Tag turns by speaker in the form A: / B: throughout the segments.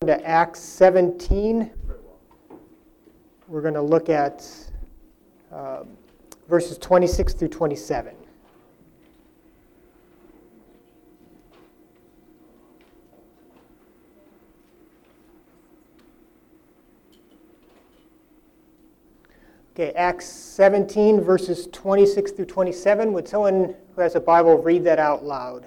A: to Acts 17. We're going to look at verses 26 through 27. Okay, Acts 17, verses 26 through 27. Would someone who has a Bible read that out loud?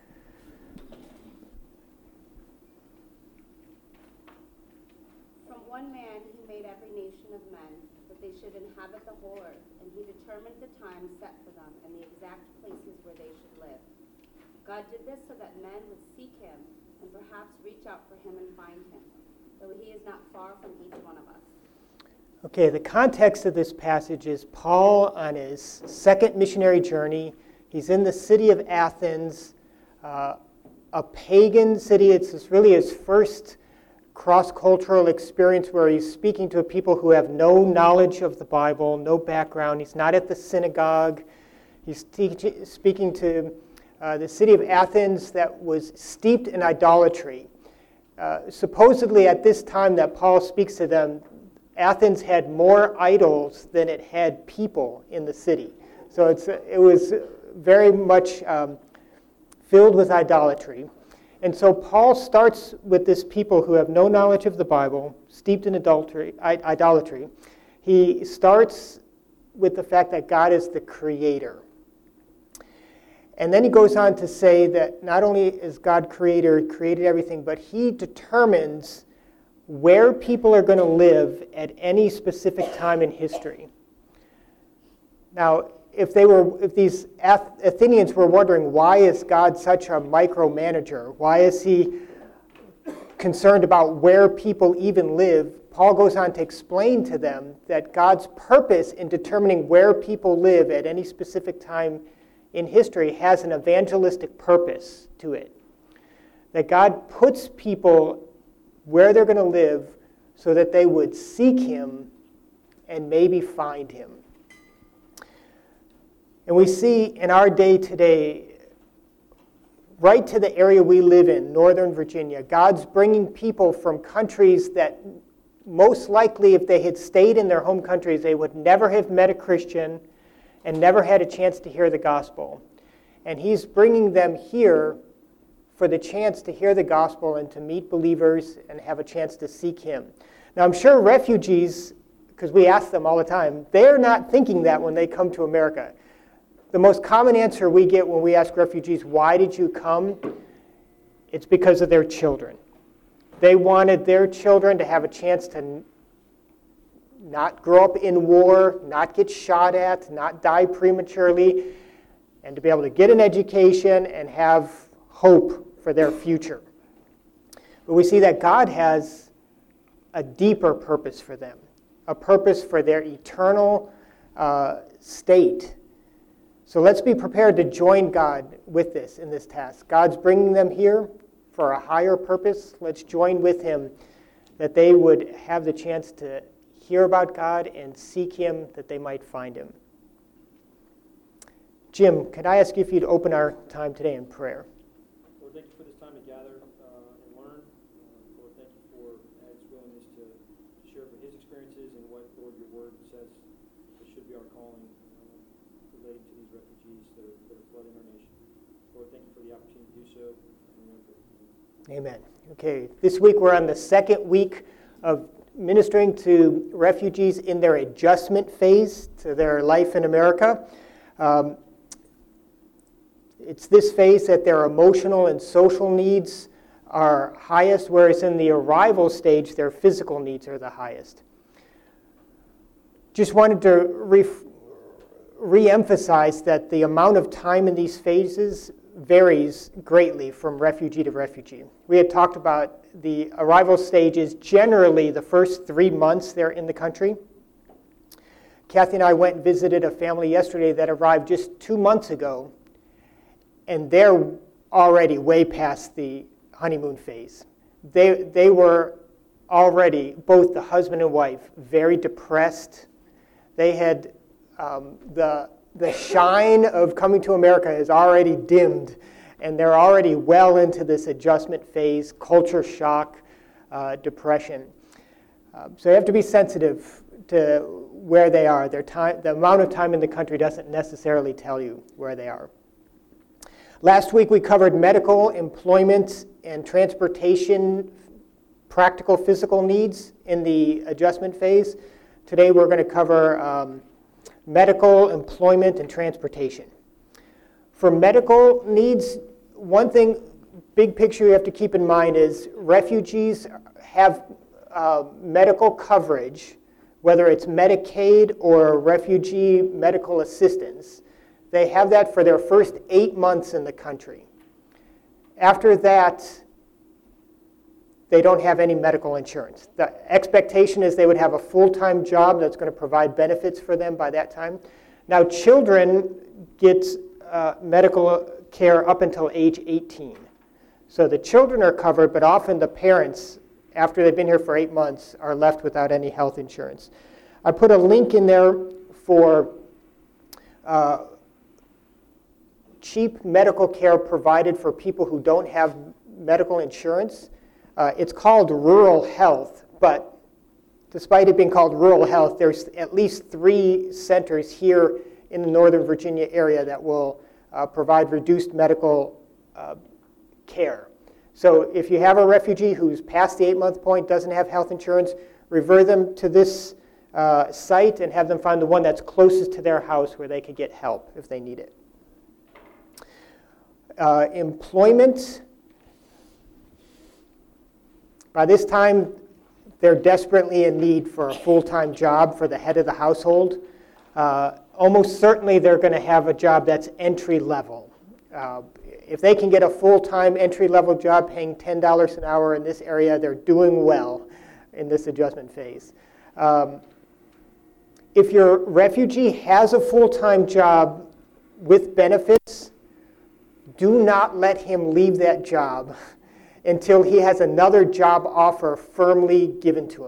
B: From one man he made every nation of men, that they should inhabit the whole earth, and he determined the time set for them and the exact places where they should live. God did this so that men would seek him and perhaps reach out for him and find him, though he is not far from each one of us.
A: Okay, the context of this passage is Paul on his second missionary journey. He's in the city of Athens, a pagan city. It's really his first cross-cultural experience where he's speaking to people who have no knowledge of the Bible, no background. He's not at the synagogue. He's speaking to the city of Athens that was steeped in idolatry. Supposedly at this time that Paul speaks to them, Athens had more idols than it had people in the city. So it was very much filled with idolatry. And so Paul starts with this people who have no knowledge of the Bible, steeped in idolatry. He starts with the fact that God is the creator. And then he goes on to say that not only is God creator, created everything, but he determines where people are going to live at any specific time in history. Now, if these Athenians were wondering, why is God such a micromanager? Why is he concerned about where people even live? Paul goes on to explain to them that God's purpose in determining where people live at any specific time in history has an evangelistic purpose to it. That God puts people where they're going to live so that they would seek him and maybe find him. And we see in our day today, right to the area we live in, Northern Virginia, God's bringing people from countries that most likely, if they had stayed in their home countries, they would never have met a Christian and never had a chance to hear the gospel. And he's bringing them here for the chance to hear the gospel and to meet believers and have a chance to seek him. Now, I'm sure refugees, because we ask them all the time, they're not thinking that when they come to America. The most common answer we get when we ask refugees, why did you come? It's because of their children. They wanted their children to have a chance to not grow up in war, not get shot at, not die prematurely, and to be able to get an education and have hope for their future. But we see that God has a deeper purpose for them, a purpose for their eternal state. So let's be prepared to join God with this in this task. God's bringing them here for a higher purpose. Let's join with him that they would have the chance to hear about God and seek him that they might find him. Jim, could I ask you if you'd open our time today in prayer?
C: Lord, thank you for this time to gather and learn. Lord, thank you for Ed's willingness to share with his experiences and what, Lord, your word says it should be our calling relating to these refugees that are flooding our nation. Lord, thank you for the opportunity to do so.
A: Amen. Okay, this week we're on the second week of ministering to refugees in their adjustment phase to their life in America. It's this phase that their emotional and social needs are highest, whereas in the arrival stage, their physical needs are the highest. Just wanted to re-emphasize that the amount of time in these phases varies greatly from refugee to refugee. We had talked about the arrival stage is generally the first 3 months they're in the country. Kathy and I went and visited a family yesterday that arrived just 2 months ago, and they're already way past the honeymoon phase. They were already, both the husband and wife, very depressed. They had the shine of coming to America is already dimmed, and they're already well into this adjustment phase, culture shock, depression. So you have to be sensitive to where they are. The amount of time in the country doesn't necessarily tell you where they are. Last week we covered medical, employment, and transportation, practical physical needs in the adjustment phase. Today we're going to cover medical, employment, and transportation. For medical needs, one thing, big picture you have to keep in mind is refugees have medical coverage, whether it's Medicaid or refugee medical assistance. They have that for their first 8 months in the country. After that, they don't have any medical insurance. The expectation is they would have a full-time job that's going to provide benefits for them by that time. Now, children get medical care up until age 18. So the children are covered, but often the parents, after they've been here for 8 months, are left without any health insurance. I put a link in there for cheap medical care provided for people who don't have medical insurance. It's called rural health, but despite it being called rural health, there's at least 3 centers here in the Northern Virginia area that will provide reduced medical care. So if you have a refugee who's past the 8-month point, doesn't have health insurance, refer them to this site and have them find the one that's closest to their house where they could get help if they need it. Employment. By this time, they're desperately in need for a full-time job for the head of the household. Almost certainly they're going to have a job that's entry level. If they can get a full-time entry-level job paying $10 an hour in this area, they're doing well in this adjustment phase. If your refugee has a full-time job with benefits, do not let him leave that job until he has another job offer firmly given to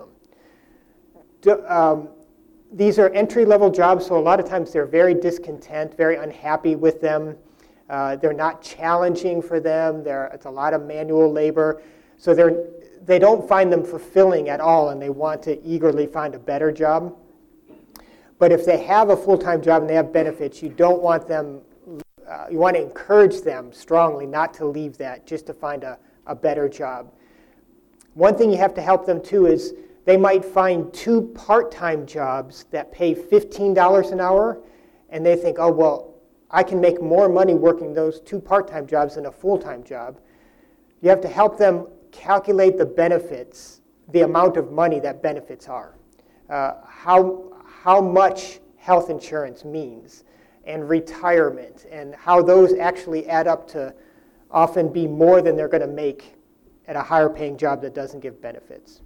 A: him. These are entry-level jobs, so a lot of times they're very discontent, very unhappy with them. They're not challenging for them. It's a lot of manual labor. So they don't find them fulfilling at all, and they want to eagerly find a better job. But if they have a full-time job and they have benefits, you don't want them, you want to encourage them strongly not to leave that just to find a better job. One thing you have to help them too is they might find 2 part-time jobs that pay $15 an hour, and they think, oh, well, I can make more money working those 2 part-time jobs than a full-time job. You have to help them calculate the benefits, the amount of money that benefits are, how much health insurance means, and retirement, and how those actually add up to often be more than they're going to make at a higher paying job that doesn't give benefits.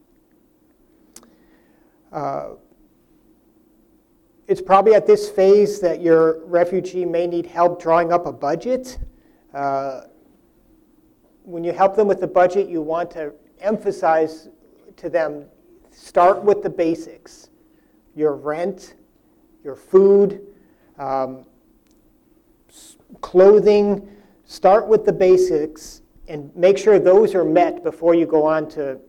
A: It's probably at this phase that your refugee may need help drawing up a budget. When you help them with the budget, you want to emphasize to them, start with the basics. Your rent, your food, clothing. Start with the basics and make sure those are met before you go on to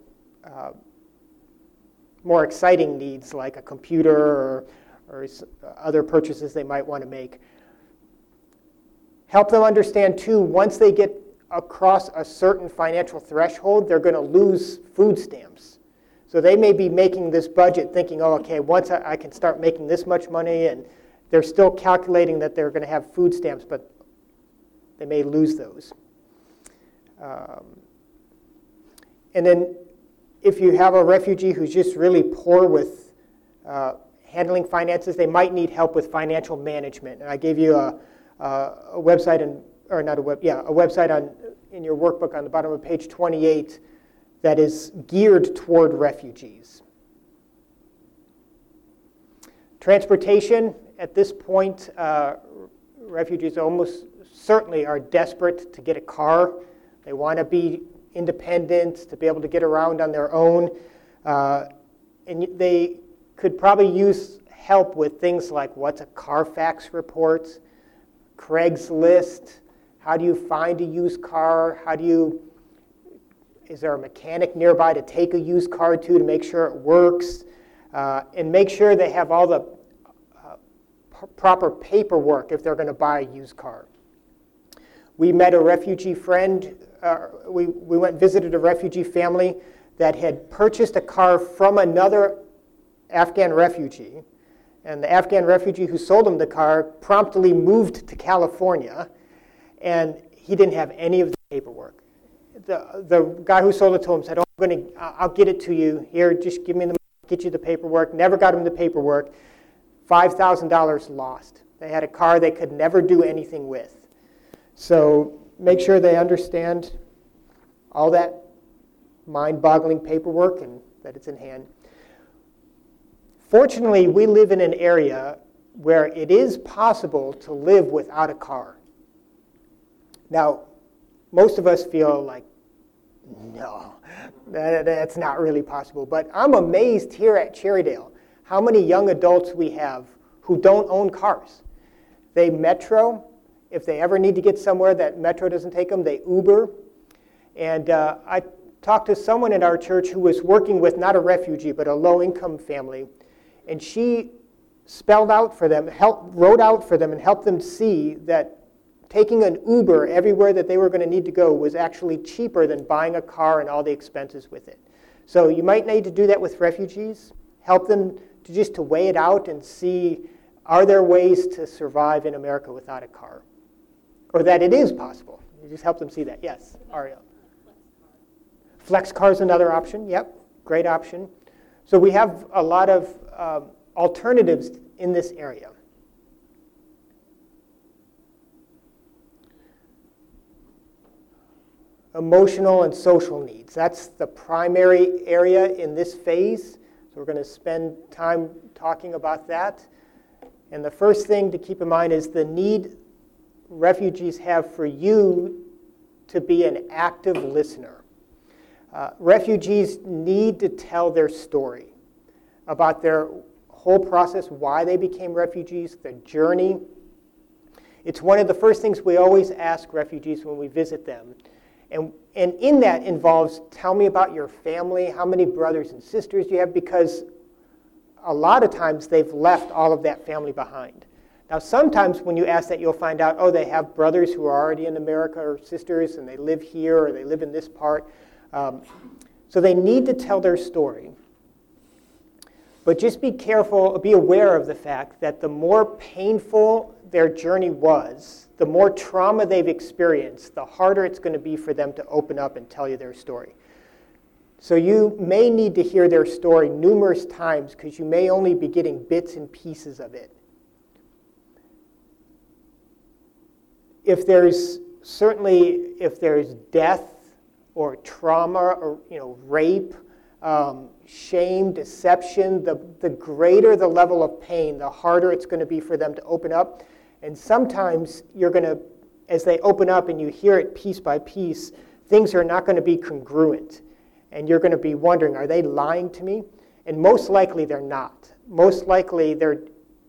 A: more exciting needs like a computer or other purchases they might want to make. Help them understand, too, once they get across a certain financial threshold, they're going to lose food stamps. So they may be making this budget thinking, oh, okay, once I can start making this much money, and they're still calculating that they're going to have food stamps, but they may lose those. And then if you have a refugee who's just really poor with handling finances, they might need help with financial management. And I gave you a website, a website in your workbook on the bottom of page 28 that is geared toward refugees. Transportation, at this point, refugees almost certainly are desperate to get a car. They want to be independent, to be able to get around on their own. And they could probably use help with things like what's a Carfax report, Craigslist, how do you find a used car, how do you Is there a mechanic nearby to take a used car to make sure it works? And make sure they have all the proper paperwork if they're going to buy a used car. We met a refugee friend. We went and visited a refugee family that had purchased a car from another Afghan refugee. And the Afghan refugee who sold him the car promptly moved to California, and he didn't have any of the paperwork. The guy who sold it to him said, I'll get it to you. Here, just give me the money, get you the paperwork. Never got him the paperwork. $5,000 lost. They had a car they could never do anything with. So make sure they understand all that mind-boggling paperwork and that it's in hand. Fortunately, we live in an area where it is possible to live without a car. Now, most of us feel like, no, that's not really possible. But I'm amazed here at Cherrydale how many young adults we have who don't own cars. They Metro. If they ever need to get somewhere that Metro doesn't take them, they Uber. And I talked to someone in our church who was working with not a refugee, but a low-income family. And she spelled out for them, wrote out for them, and helped them see that taking an Uber everywhere that they were going to need to go was actually cheaper than buying a car and all the expenses with it. So you might need to do that with refugees. Help them to weigh it out and see, are there ways to survive in America without a car? Or that it is possible. You just help them see that. Yes, Ariel. Flex car is another option. Yep, great option. So we have a lot of alternatives in this area. Emotional and social needs. That's the primary area in this phase. So we're going to spend time talking about that. And the first thing to keep in mind is the need refugees have for you to be an active listener. Refugees need to tell their story about their whole process, why they became refugees, their journey. It's one of the first things we always ask refugees when we visit them. And in that involves, tell me about your family, how many brothers and sisters you have, because a lot of times they've left all of that family behind. Now, sometimes when you ask that, you'll find out, they have brothers who are already in America or sisters, and they live here or they live in this part. So they need to tell their story. But just be careful, be aware of the fact that the more painful their journey was, the more trauma they've experienced, the harder it's going to be for them to open up and tell you their story. So you may need to hear their story numerous times because you may only be getting bits and pieces of it. If there's death or trauma or rape, shame, deception, the greater the level of pain, the harder it's going to be for them to open up. And sometimes you're going to, as they open up and you hear it piece by piece, things are not going to be congruent. And you're going to be wondering, are they lying to me? And most likely they're not. Most likely they're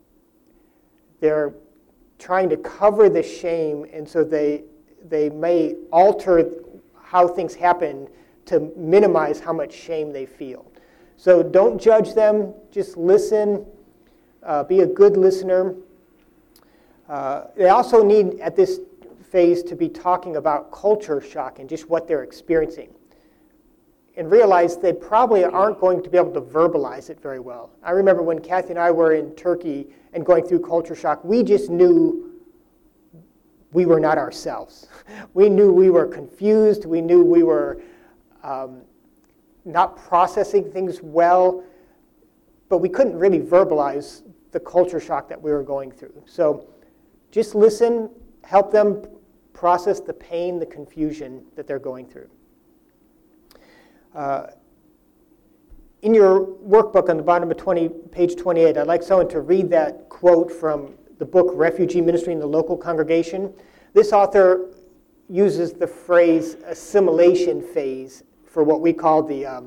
A: trying to cover the shame, and so they may alter how things happen to minimize how much shame they feel. So don't judge them, just listen, be a good listener. They also need, at this phase, to be talking about culture shock and just what they're experiencing. And realize they probably aren't going to be able to verbalize it very well. I remember when Kathy and I were in Turkey and going through culture shock, we just knew we were not ourselves. We knew we were confused. We knew we were not processing things well, but we couldn't really verbalize the culture shock that we were going through. So just listen, help them process the pain, the confusion that they're going through. In your workbook on the bottom of page 28, I'd like someone to read that quote from the book Refugee Ministry in the Local Congregation. This author uses the phrase assimilation phase for what we call the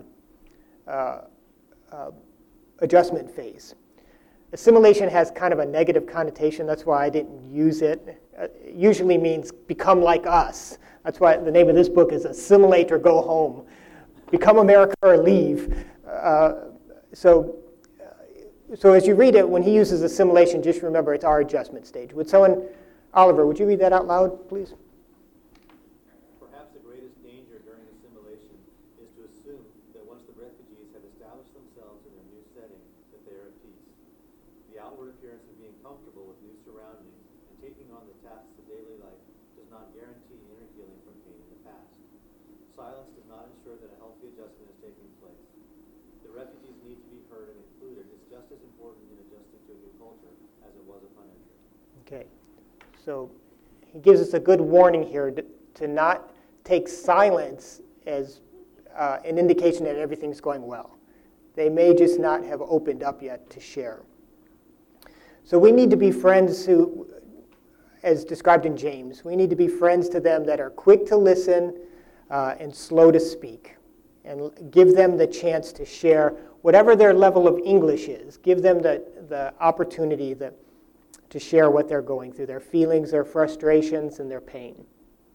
A: adjustment phase. Assimilation has kind of a negative connotation. That's why I didn't use it. It usually means become like us. That's why the name of this book is Assimilate or Go Home. become America or leave. So as you read it, when he uses assimilation, just remember it's our adjustment stage. Oliver, would you read that out loud, please?
D: Perhaps the greatest danger during assimilation is to assume that once the refugees have established themselves in their new setting, that they are at peace. The outward appearance of being comfortable with new surroundings and taking on the tasks of daily life does not guarantee inner healing from pain in the past. Silence does not ensure that a healthy adjustment is taking place. The refugees' need to be heard and included is just as important in adjusting to a new culture as it was upon entry.
A: Okay. So he gives us a good warning here to not take silence as an indication that everything's going well. They may just not have opened up yet to share. So we need to be friends who, as described in James, we need to be friends to them that are quick to listen and slow to speak, and give them the chance to share whatever their level of English is. Give them the opportunity to share what they're going through, their feelings, their frustrations, and their pain.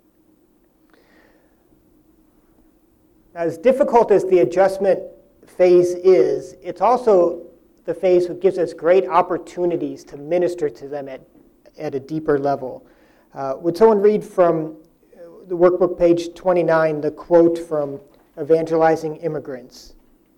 A: As difficult as the adjustment phase is, it's also the phase that gives us great opportunities to minister to them at a deeper level. Would someone read from the workbook, page 29, the quote from Evangelizing Immigrants?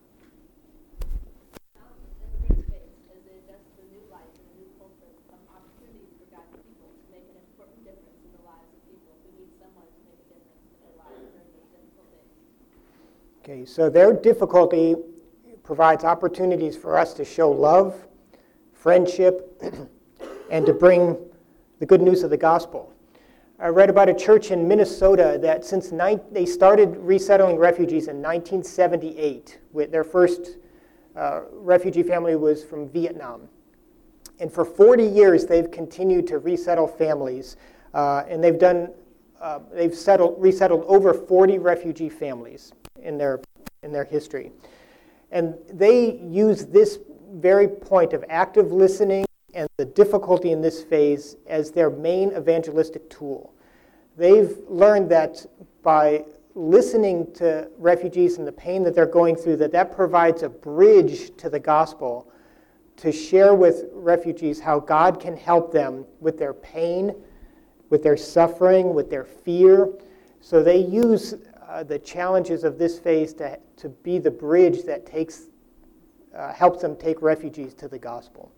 A: Okay, so their difficulty provides opportunities for us to show love, friendship, and to bring the good news of the gospel. I read about a church in Minnesota that since they started resettling refugees in 1978, with their first refugee family was from Vietnam. And for 40 years, they've continued to resettle families, and they've resettled over 40 refugee families in their history. And they use this very point of active listening and the difficulty in this phase as their main evangelistic tool. They've learned that by listening to refugees and the pain that they're going through, that provides a bridge to the gospel to share with refugees how God can help them with their pain, with their suffering, with their fear. So they use the challenges of this phase to be the bridge that helps them take refugees to the gospel.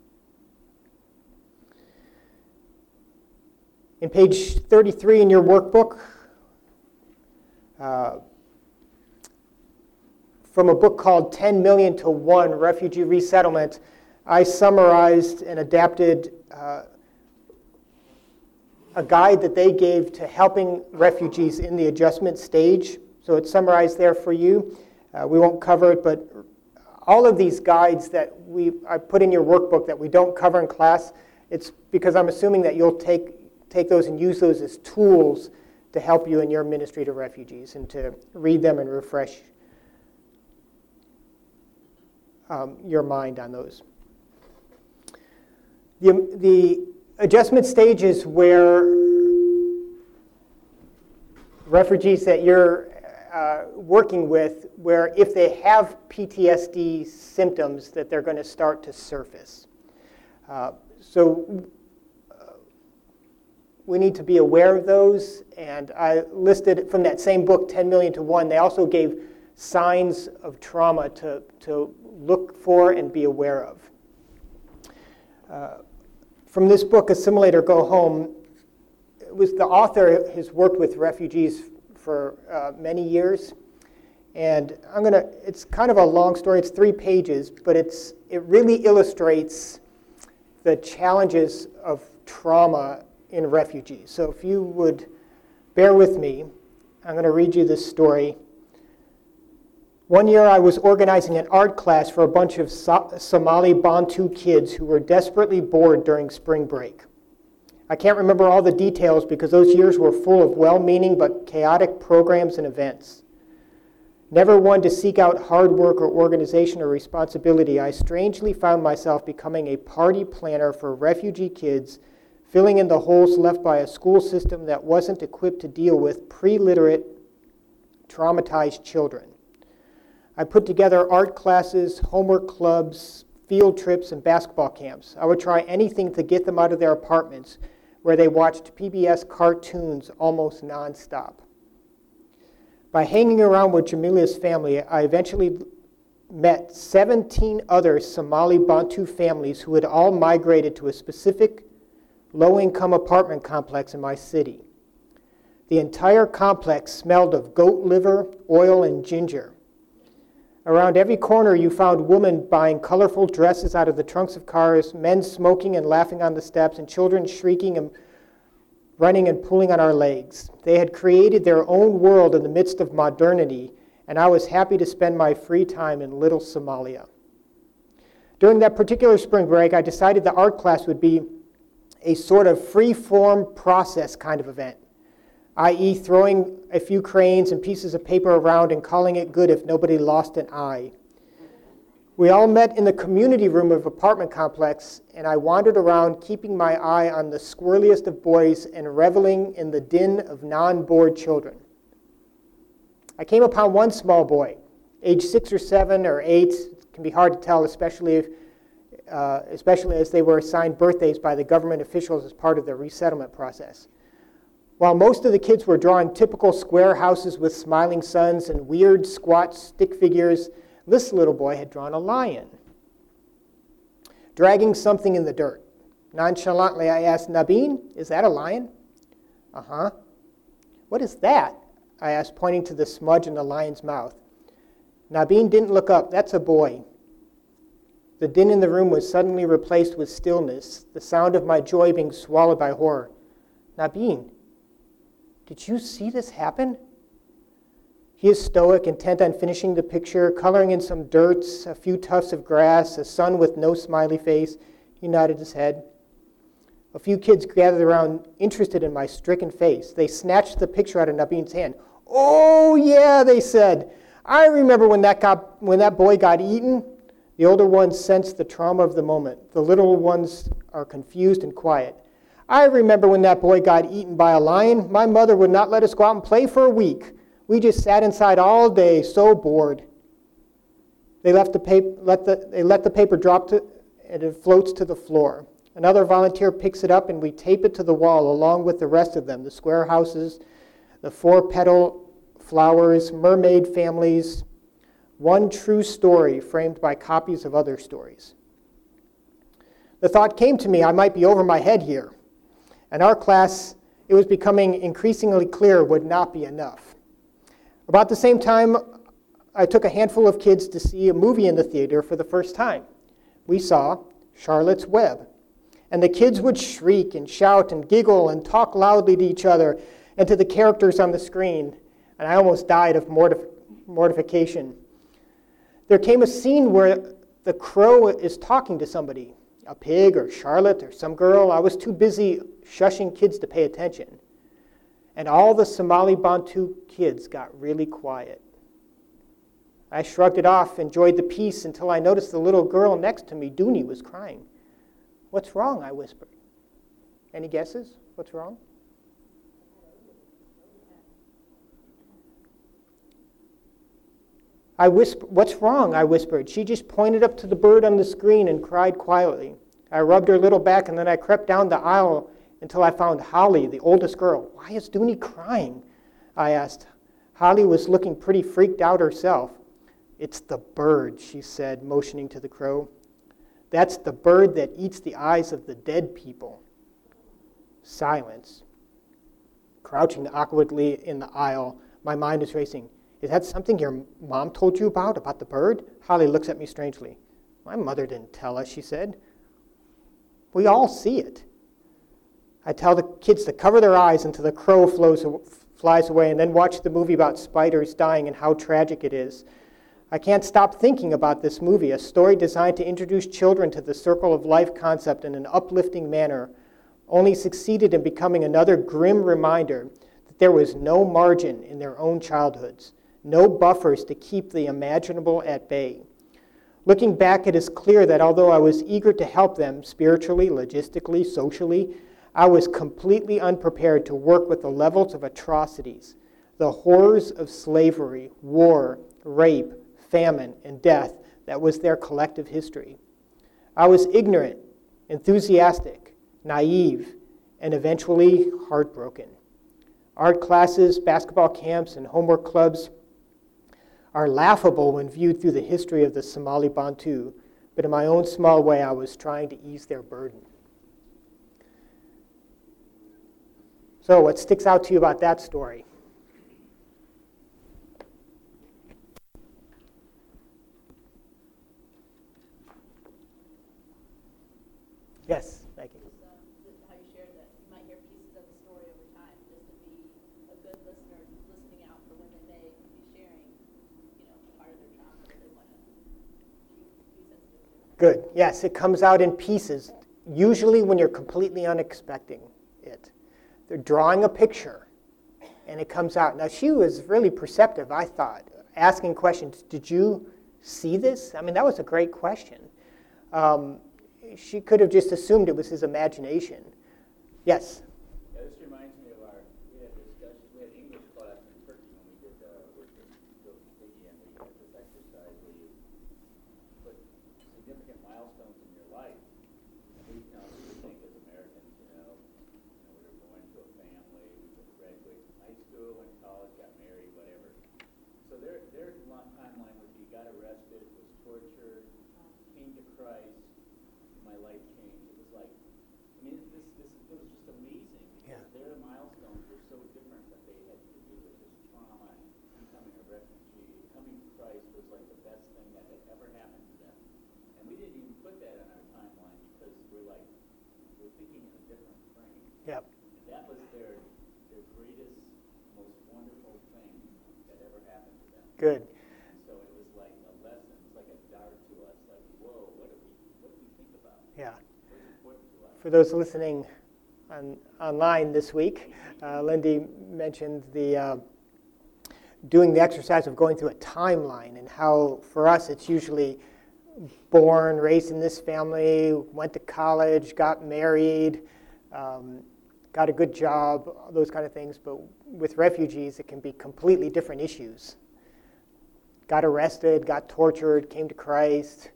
A: In page 33 in your workbook, from a book called 10 Million to 1, Refugee Resettlement, I summarized and adapted a guide that they gave to helping refugees in the adjustment stage. So it's summarized there for you. We won't cover it, but all of these guides that I put in your workbook that we don't cover in class, it's because I'm assuming that you'll take those and use those as tools to help you in your ministry to refugees and to read them and refresh your mind on those. The adjustment stage is where refugees that you're working with, where if they have PTSD symptoms, that they're going to start to surface. So we need to be aware of those, and I listed from that same book, 10 Million to 1, they also gave signs of trauma to look for and be aware of. From this book, Assimilate or Go Home, it was the author has worked with refugees for many years, and it's kind of a long story. It's 3 pages, but it really illustrates the challenges of trauma in refugees. So if you would bear with me, I'm going to read you this story. One year I was organizing an art class for a bunch of Somali Bantu kids who were desperately bored during spring break. I can't remember all the details because those years were full of well-meaning but chaotic programs and events. Never one to seek out hard work or organization or responsibility, I strangely found myself becoming a party planner for refugee kids, filling in the holes left by a school system that wasn't equipped to deal with pre-literate, traumatized children. I put together art classes, homework clubs, field trips, and basketball camps. I would try anything to get them out of their apartments where they watched PBS cartoons almost nonstop. By hanging around with Jamila's family, I eventually met 17 other Somali Bantu families who had all migrated to a specific low-income apartment complex in my city. The entire complex smelled of goat liver, oil, and ginger. Around every corner you found women buying colorful dresses out of the trunks of cars, men smoking and laughing on the steps, and children shrieking and running and pulling on our legs. They had created their own world in the midst of modernity, and I was happy to spend my free time in little Somalia. During that particular spring break, I decided the art class would be a sort of free-form process kind of event, i.e. throwing a few crayons and pieces of paper around and calling it good if nobody lost an eye. We all met in the community room of apartment complex, and I wandered around keeping my eye on the squirreliest of boys and reveling in the din of non-bored children. I came upon one small boy, age 6 or 7 or 8. It can be hard to tell, especially as they were assigned birthdays by the government officials as part of the resettlement process. While most of the kids were drawing typical square houses with smiling suns and weird squat stick figures, this little boy had drawn a lion, dragging something in the dirt. Nonchalantly, I asked, "Nabeen, is that a lion?" "Uh-huh." "What is that?" I asked, pointing to the smudge in the lion's mouth. Nabeen didn't look up. "That's a boy." The din in the room was suddenly replaced with stillness, the sound of my joy being swallowed by horror. "Nabeen, did you see this happen?" He is stoic, intent on finishing the picture, coloring in some dirt, a few tufts of grass, a sun with no smiley face. He nodded his head. A few kids gathered around, interested in my stricken face. They snatched the picture out of Nabeen's hand. "Oh, yeah," they said. "I remember when that boy got eaten." The older ones sensed the trauma of the moment. The little ones are confused and quiet. "I remember when that boy got eaten by a lion. My mother would not let us go out and play for a week. We just sat inside all day, so bored." They let the paper drop and it floats to the floor. Another volunteer picks it up and we tape it to the wall along with the rest of them, the square houses, the 4-petal flowers, mermaid families, one true story framed by copies of other stories. The thought came to me I might be over my head here. And our class, it was becoming increasingly clear, would not be enough. About the same time, I took a handful of kids to see a movie in the theater for the first time. We saw Charlotte's Web. And the kids would shriek and shout and giggle and talk loudly to each other and to the characters on the screen. And I almost died of mortification. There came a scene where the crow is talking to somebody, a pig or Charlotte or some girl. I was too busy shushing kids to pay attention. And all the Somali Bantu kids got really quiet. I shrugged it off, enjoyed the peace, until I noticed the little girl next to me, Dooney, was crying. "What's wrong?" I whispered. Any guesses? What's wrong? "What's wrong?" I whispered. She just pointed up to the bird on the screen and cried quietly. I rubbed her little back, and then I crept down the aisle until I found Holly, the oldest girl. "Why is Dooney crying?" I asked. Holly was looking pretty freaked out herself. "It's the bird," she said, motioning to the crow. "That's the bird that eats the eyes of the dead people." Silence. Crouching awkwardly in the aisle, my mind was racing. "Is that something your mom told you about the bird?" Holly looks at me strangely. "My mother didn't tell us," she said. "We all see it." I tell the kids to cover their eyes until the crow flies away and then watch the movie about spiders dying and how tragic it is. I can't stop thinking about this movie, a story designed to introduce children to the circle of life concept in an uplifting manner, only succeeded in becoming another grim reminder that there was no margin in their own childhoods, no buffers to keep the imaginable at bay. Looking back, it is clear that although I was eager to help them spiritually, logistically, socially, I was completely unprepared to work with the levels of atrocities, the horrors of slavery, war, rape, famine, and death that was their collective history. I was ignorant, enthusiastic, naive, and eventually heartbroken. Art classes, basketball camps, and homework clubs are laughable when viewed through the history of the Somali Bantu, but in my own small way, I was trying to ease their burden. So, what sticks out to you about that story? Yes, thank you.
E: How you shared that you might hear pieces of the story over time, just to be a good listener, listening out for when they may be sharing, part of their trauma that they want to be sensitive to.
A: Good. Yes, it comes out in pieces, usually when you're completely unexpecting it. They're drawing a picture, and it comes out. Now, she was really perceptive, I thought, asking questions. Did you see this? I mean, that was a great question. She could have just assumed it was his imagination. Yes?
F: Yeah, this reminds me of we had English class in Turkey when we did work with Biggie, and we had this exercise where you put significant milestones in your life. And we think as Americans, we were born into a family, we graduated from high school, went to college, got married, whatever. So their timeline would be got arrested, was tortured, came to Christ, my life changed. It was like, it was just amazing because their milestones were so different that they had to do with this trauma, becoming a refugee. Coming to Christ was like the best thing that had ever happened to them. And we didn't even put that on our timeline because we're thinking in a different frame.
A: Yep.
F: And that was their greatest, most wonderful thing that ever happened to them.
A: Good.
F: And so it was like a lesson. It was like a dart to us. Like, whoa, what do we think about?
A: Yeah.
F: What's important to us?
A: For those listening online this week, Lindy mentioned doing the exercise of going through a timeline, and how for us it's usually born, raised in this family, went to college, got married, got a good job, those kind of things. But with refugees, it can be completely different issues. Got arrested, got tortured, came to Christ.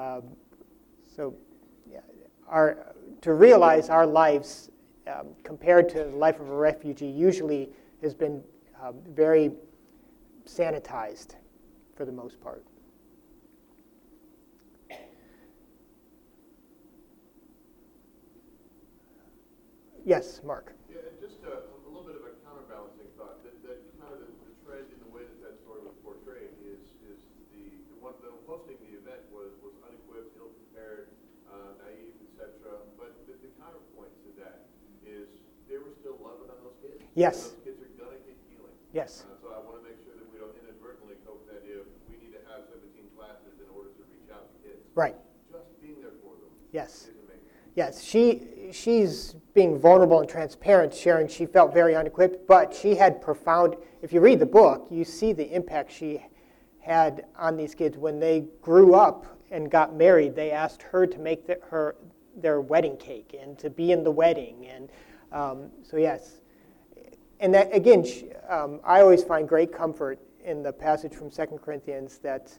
A: To realize our lives compared to the life of a refugee usually has been very sanitized for the most part. Yes, Mark.
G: Yeah, and just a little bit of a counterbalancing thought. That kind of the thread in the way that story was portrayed is the one that hosting the event was unequipped, ill-prepared, naive, etc. But the counterpoint to that is they were still loving on those kids.
A: Yes.
G: Those kids are going to get healing.
A: Yes.
G: So I want to make sure that we don't inadvertently cope that if we need to have 17 classes in order to reach out to kids.
A: Right.
G: Just being there for them.
A: Yes.
G: Is amazing.
A: Yes, she's being vulnerable and transparent, sharing she felt very unequipped, but she had profound, if you read the book, you see the impact she had on these kids. When they grew up and got married, they asked her to make their wedding cake and to be in the wedding. And so yes. And that, again, I always find great comfort in the passage from 2 Corinthians that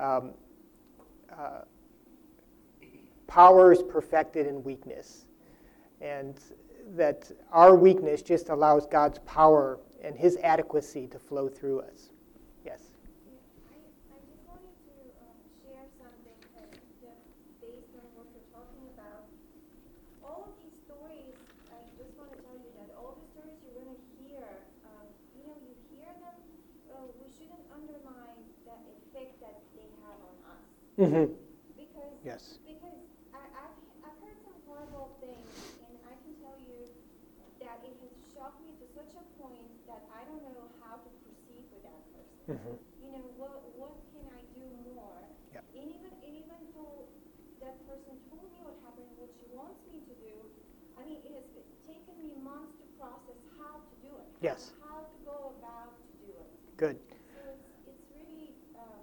A: power is perfected in weakness, and that our weakness just allows God's power and His adequacy to flow through us. Yes?
H: I just wanted to share something based on what you're talking about. All of these stories, I just want to tell you that all the stories you're going to hear, you hear them, we shouldn't undermine the effect that they have on us.
A: Mm-hmm.
H: Because I've heard some horrible things, and I can tell you that it has shocked me to such a point that I don't know how to proceed with that person.
A: Mm-hmm.
H: What can I do more?
A: Yep.
H: And even though that person told me what happened, what she wants me to do, it has taken me months to process how to do it.
A: Yes.
H: How to go about to do it.
A: Good.
H: So it's really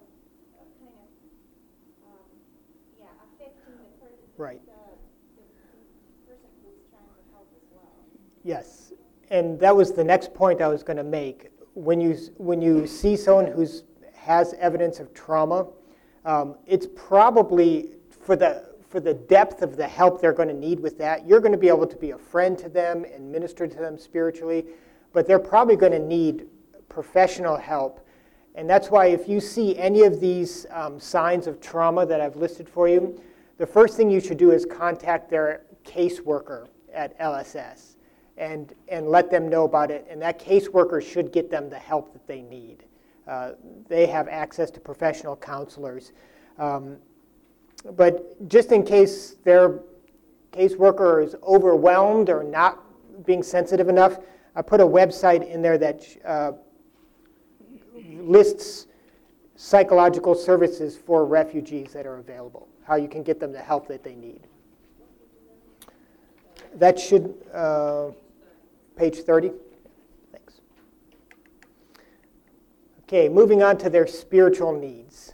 H: affecting the person.
A: Right.
H: The person who's trying to help as well.
A: Yes. And that was the next point I was going to make. When you see someone who's has evidence of trauma, it's probably for the depth of the help they're going to need with that. You're going to be able to be a friend to them and minister to them spiritually, but they're probably going to need professional help. And that's why if you see any of these signs of trauma that I've listed for you, the first thing you should do is contact their caseworker at LSS and let them know about it. And that caseworker should get them the help that they need. They have access to professional counselors. But just in case their caseworker is overwhelmed or not being sensitive enough, I put a website in there that lists psychological services for refugees that are available, how you can get them the help that they need. That should, page 30. Thanks. Okay, moving on to their spiritual needs.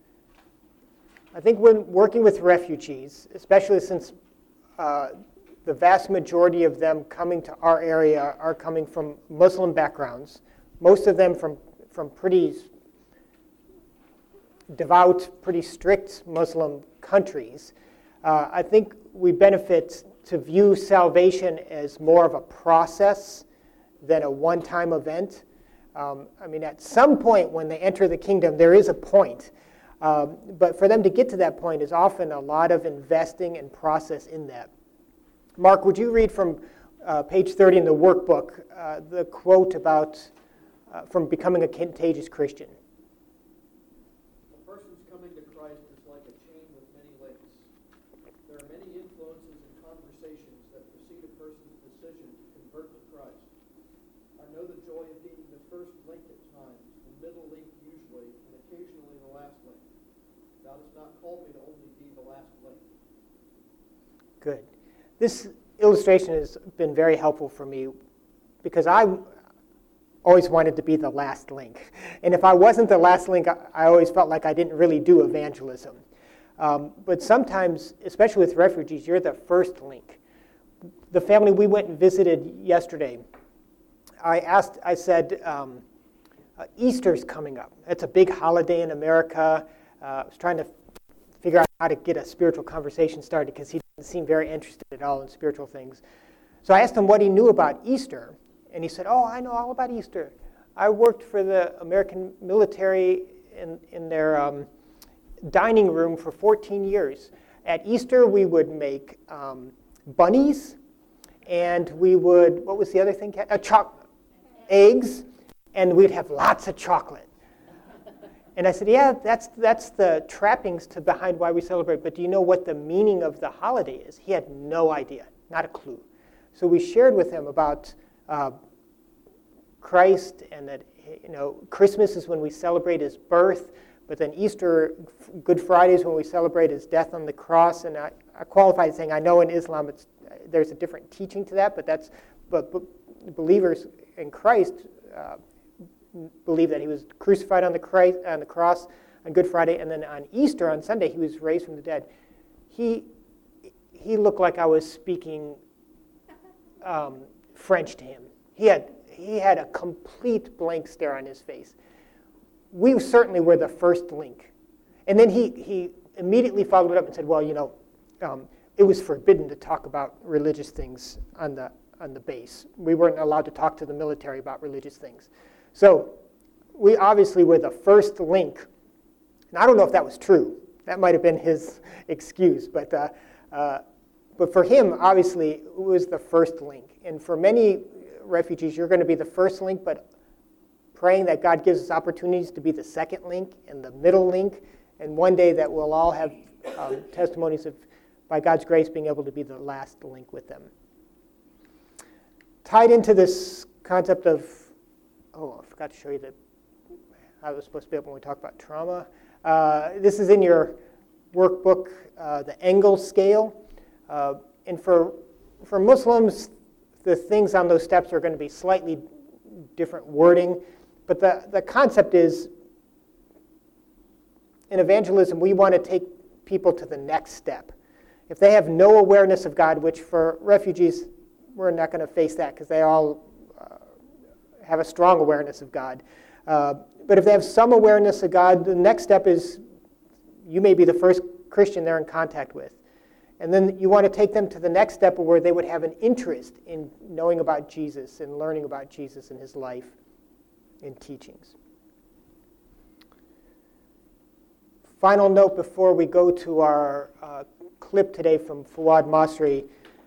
A: I think when working with refugees, especially since the vast majority of them coming to our area are coming from Muslim backgrounds, most of them from pretty devout, pretty strict Muslim countries, I think we benefit to view salvation as more of a process than a one-time event. I mean, at some point when they enter the kingdom, there is a point. But for them to get to that point is often a lot of investing and process in that. Mark, would you read from page 30 in the workbook the quote about from becoming a contagious Christian?
I: A person's coming to Christ is like a chain with many links. There are many influences and conversations that precede a person's decision to convert to Christ. I know the joy of being the first link at times, the middle link usually, and occasionally the last link. God has not called me to only be the last link.
A: Good. This illustration has been very helpful for me because I always wanted to be the last link. And if I wasn't the last link, I always felt like I didn't really do evangelism. But sometimes, especially with refugees, you're the first link. The family we went and visited yesterday, I said, Easter's coming up. That's a big holiday in America. I was trying to figure out how to get a spiritual conversation started because he didn't seem very interested at all in spiritual things. So I asked him what he knew about Easter. And he said, oh, I know all about Easter. I worked for the American military in their dining room for 14 years. At Easter, we would make bunnies, and we would, what was the other thing? Eggs, and we'd have lots of chocolate. And I said, yeah, that's the trappings behind why we celebrate, but do you know what the meaning of the holiday is? He had no idea, not a clue. So we shared with him about Christ, and that Christmas is when we celebrate his birth, but then Easter, Good Friday is when we celebrate his death on the cross. And I qualify saying I know in Islam there's a different teaching to that, but believers in Christ believe that he was crucified on the cross on Good Friday, and then on Easter, on Sunday, he was raised from the dead. He looked like I was speaking French to him. He had a complete blank stare on his face. We certainly were the first link. And then he immediately followed it up and said, well, it was forbidden to talk about religious things on the base. We weren't allowed to talk to the military about religious things. So we obviously were the first link. And I don't know if that was true. That might have been his excuse. But for him, obviously, it was the first link. And for many refugees, you're going to be the first link, but praying that God gives us opportunities to be the second link and the middle link, and one day that we'll all have testimonies of, by God's grace, being able to be the last link with them. Tied into this concept of, I forgot to show you I was supposed to be able when we talk about trauma. This is in your workbook, the Engel scale. And for Muslims, the things on those steps are going to be slightly different wording. But the concept is, in evangelism, we want to take people to the next step. If they have no awareness of God, which for refugees, we're not going to face that because they all have a strong awareness of God. But if they have some awareness of God, the next step is you may be the first Christian they're in contact with. And then you want to take them to the next step where they would have an interest in knowing about Jesus and learning about Jesus and his life and teachings. Final note before we go to our clip today from Fawad Masri.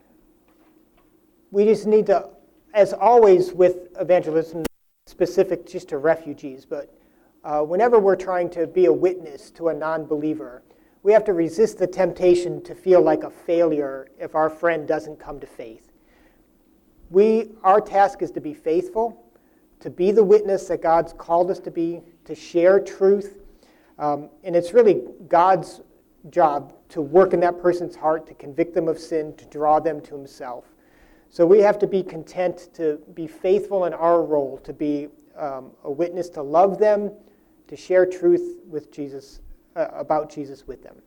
A: We just need to, as always with evangelism, specific just to refugees, but whenever we're trying to be a witness to a non-believer, we have to resist the temptation to feel like a failure if our friend doesn't come to faith. Our task is to be faithful, to be the witness that God's called us to be, to share truth, and it's really God's job to work in that person's heart, to convict them of sin, to draw them to himself. So we have to be content to be faithful in our role, to be a witness, to love them, to share truth with Jesus, about Jesus with them.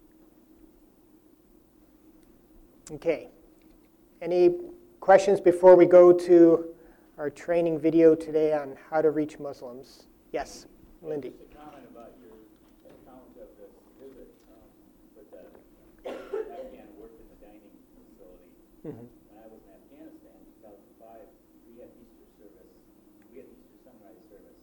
A: Okay. Any questions before we go to our training video today on how to reach Muslims? Yes, Lindy.
F: Just a comment about your account of this visit with the Afghan worked in the dining facility.
A: Mm-hmm.
F: When I was in Afghanistan in 2005, we had Easter service. We had Easter sunrise service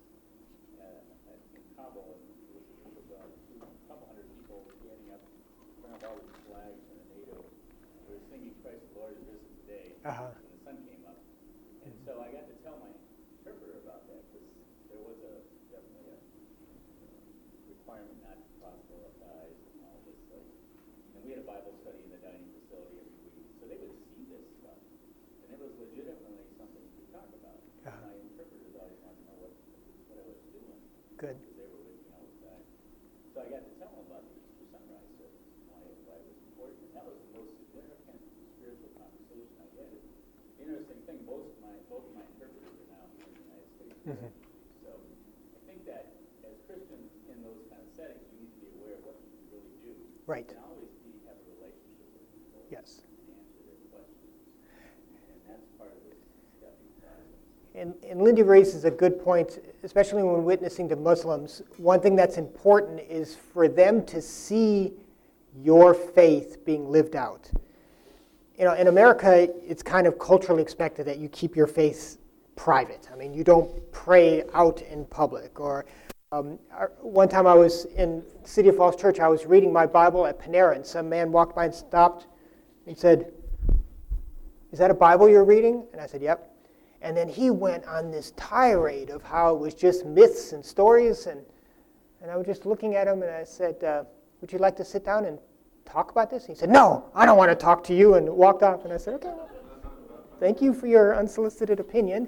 F: in Kabul, and it was a group of a couple hundred people standing up in front of all these flags and the NATO. We were singing "Christ the Lord is risen today" when the sun came up, and so I got to tell my interpreter about that because there was definitely a requirement not to proselytize and all this stuff. And we had a Bible study in the dining facility every week, so they would see this stuff, and it was legitimately something to talk about. My interpreters always wanted to know what I was doing.
A: Good.
F: Because they were with me all the time. So I got to tell them about the Easter sunrise service, why it was important. And that was the most significant spiritual conversation I had. Interesting thing, both of my interpreters are now here in the United States.
A: Mm-hmm.
F: So I think that as Christians in those kind of settings, we need to be aware of what we really do.
A: Right.
F: And always have a relationship with people.
A: Yes.
F: And answer their questions. And that's part of this stepping process.
A: And Lindy raises a good point, especially when witnessing to Muslims. One thing that's important is for them to see your faith being lived out. You know, in America, it's kind of culturally expected that you keep your faith private. I mean, you don't pray out in public. Or one time I was in City of Falls Church, I was reading my Bible at Panera, and some man walked by and stopped and said, "Is that a Bible you're reading?" And I said, "Yep." And then he went on this tirade of how it was just myths and stories, and I was just looking at him, and I said, "Would you like to sit down and talk about this?" And he said, "No, I don't want to talk to you," and walked off. And I said, "Okay, well, thank you for your unsolicited opinion."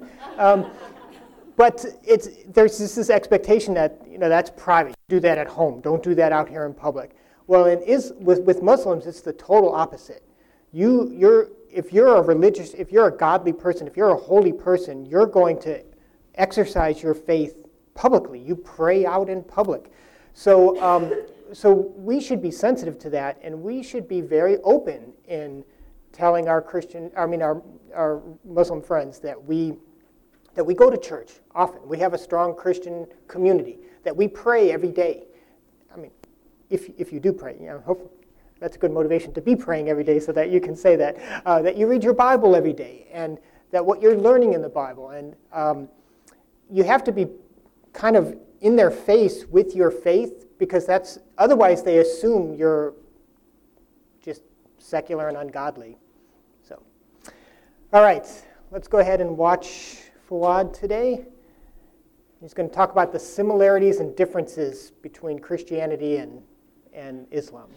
A: But there's just this expectation that that's private. Do that at home. Don't do that out here in public. Well, with Muslims, it's the total opposite. If you're a godly person, if you're a holy person, you're going to exercise your faith publicly. You pray out in public. So we should be sensitive to that, and we should be very open in telling our Muslim friends that we go to church often. We have a strong Christian community, that we pray every day. I mean, if you do pray, hopefully that's a good motivation to be praying every day so that you can say that. That you read your Bible every day, and that what you're learning in the Bible. And you have to be kind of in their face with your faith, because otherwise they assume you're just secular and ungodly. So, all right, let's go ahead and watch Fawad today. He's going to talk about the similarities and differences between Christianity and Islam.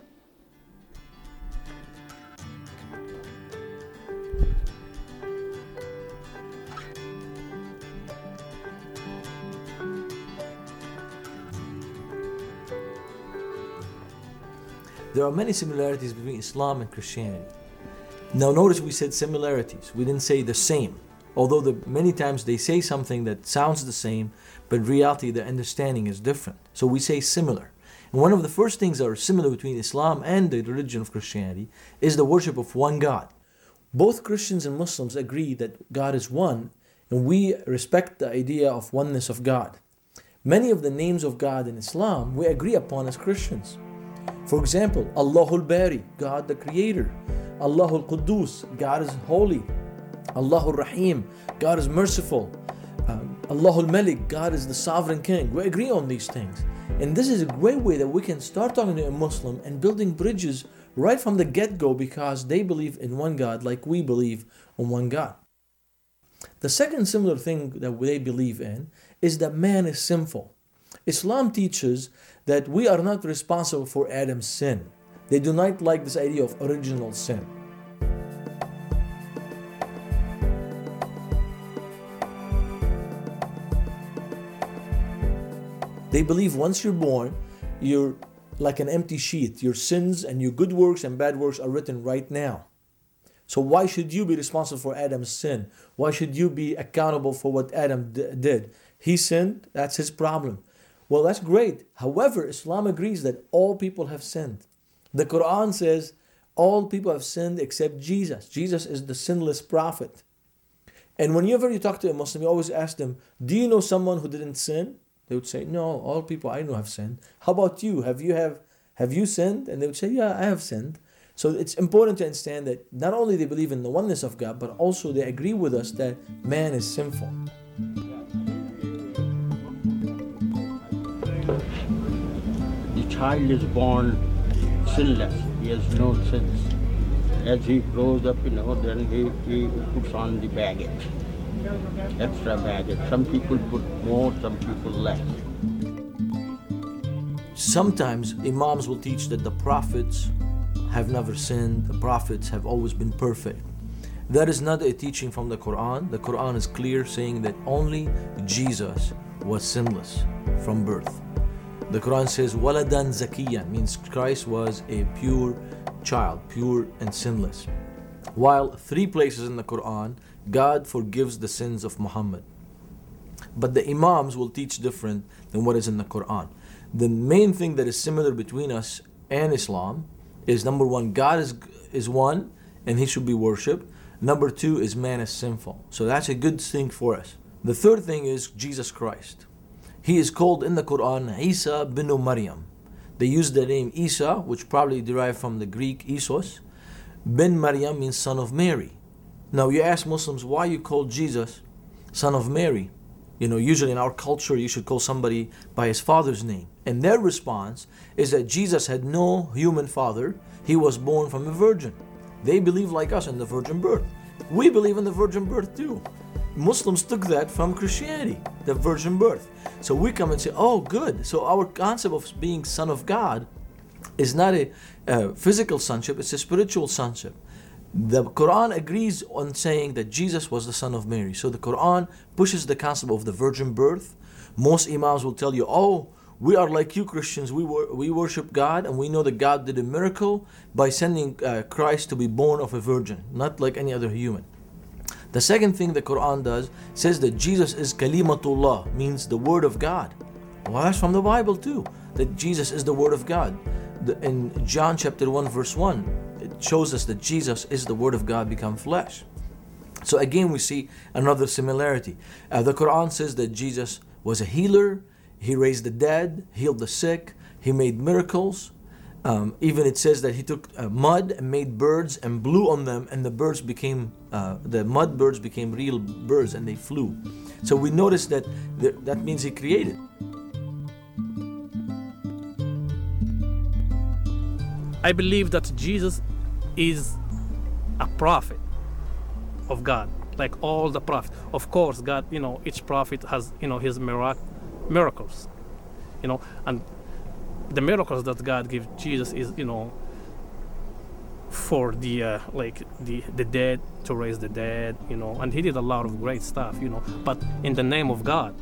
J: There are many similarities between Islam and Christianity. Now notice we said similarities. We didn't say the same. Although many times they say something that sounds the same, but in reality the understanding is different. So we say similar. And one of the first things that are similar between Islam and the religion of Christianity is the worship of one God. Both Christians and Muslims agree that God is one, and we respect the idea of oneness of God. Many of the names of God in Islam we agree upon as Christians. For example, Allahul Bari, God the Creator. Allahul Quddus, God is holy. Allahul Rahim, God is merciful. Allahul Malik, God is the sovereign king. We agree on these things. And this is a great way that we can start talking to a Muslim and building bridges right from the get-go because they believe in one God like we believe in one God. The second similar thing that they believe in is that man is sinful. Islam teaches that we are not responsible for Adam's sin. They do not like this idea of original sin. They believe once you're born, you're like an empty sheet. Your sins and your good works and bad works are written right now. So why should you be responsible for Adam's sin? Why should you be accountable for what Adam did? He sinned, that's his problem. Well, that's great. However, Islam agrees that all people have sinned. The Quran says all people have sinned except Jesus. Jesus is the sinless prophet. And whenever you talk to a Muslim, you always ask them, do you know someone who didn't sin? They would say, no, all people I know have sinned. How about you? Have you sinned? And they would say, yeah, I have sinned. So it's important to understand that not only they believe in the oneness of God, but also they agree with us that man is sinful.
K: The child is born sinless. He has no sins. As he grows up, then he puts on the baggage. Extra baggage. Some people put more, some people less.
J: Sometimes Imams will teach that the prophets have never sinned, the prophets have always been perfect. That is not a teaching from the Quran. The Quran is clear saying that only Jesus was sinless from birth. The Quran says, Waladan Zakiyan, means Christ was a pure child, pure and sinless. While 3 places in the Quran, God forgives the sins of Muhammad. But the Imams will teach different than what is in the Quran. The main thing that is similar between us and Islam is number 1, God is one and He should be worshipped. Number 2 is man is sinful. So that's a good thing for us. The third thing is Jesus Christ. He is called in the Quran Isa bin Maryam. They use the name Isa, which probably derived from the Greek Isos. Bin Maryam means son of Mary. Now you ask Muslims, why you call Jesus son of Mary? Usually in our culture you should call somebody by his father's name. And their response is that Jesus had no human father. He was born from a virgin. They believe like us in the virgin birth. We believe in the virgin birth too. Muslims took that from Christianity, the virgin birth. So we come and say, oh good, so our concept of being son of God is not a physical sonship, it's a spiritual sonship. The Quran agrees on saying that Jesus was the son of Mary. So the Quran pushes the concept of the virgin birth. Most Imams will tell you, oh, we are like you Christians, we worship God and we know that God did a miracle by sending Christ to be born of a virgin, not like any other human. The second thing the Quran does says that Jesus is Kalimatullah, means the word of God. Well, that's from the Bible too, that Jesus is the word of God. In John chapter 1 verse 1, it shows us that Jesus is the word of God become flesh. So again we see another similarity. The Quran says that Jesus was a healer, He raised the dead, healed the sick, He made miracles. Even it says that He took mud and made birds and blew on them, and the mud birds became real birds and they flew. So we notice that that means He created.
L: I believe that Jesus is a prophet of God, like all the prophets. Of course, God, each prophet has, his miracles, and the miracles that God gives Jesus is, for the dead, to raise the dead, and He did a lot of great stuff, but in the name of God.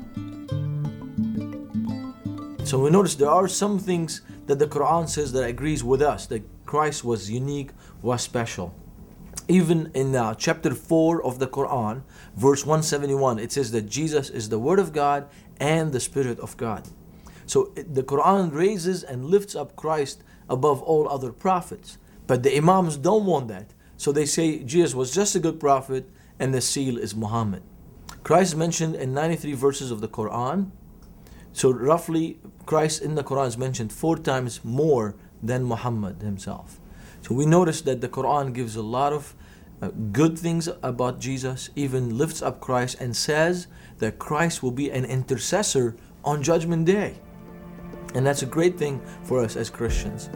J: So we notice there are some things that the Quran says that agrees with us, that Christ was unique, was special. Even in chapter 4 of the Quran, verse 171, it says that Jesus is the Word of God and the Spirit of God. So the Quran raises and lifts up Christ above all other prophets. But the Imams don't want that. So they say Jesus was just a good prophet and the seal is Muhammad. Christ is mentioned in 93 verses of the Quran. So roughly, Christ in the Quran is mentioned 4 times more than Muhammad himself. So we notice that the Quran gives a lot of good things about Jesus, even lifts up Christ and says that Christ will be an intercessor on Judgment Day. And that's a great thing for us as Christians.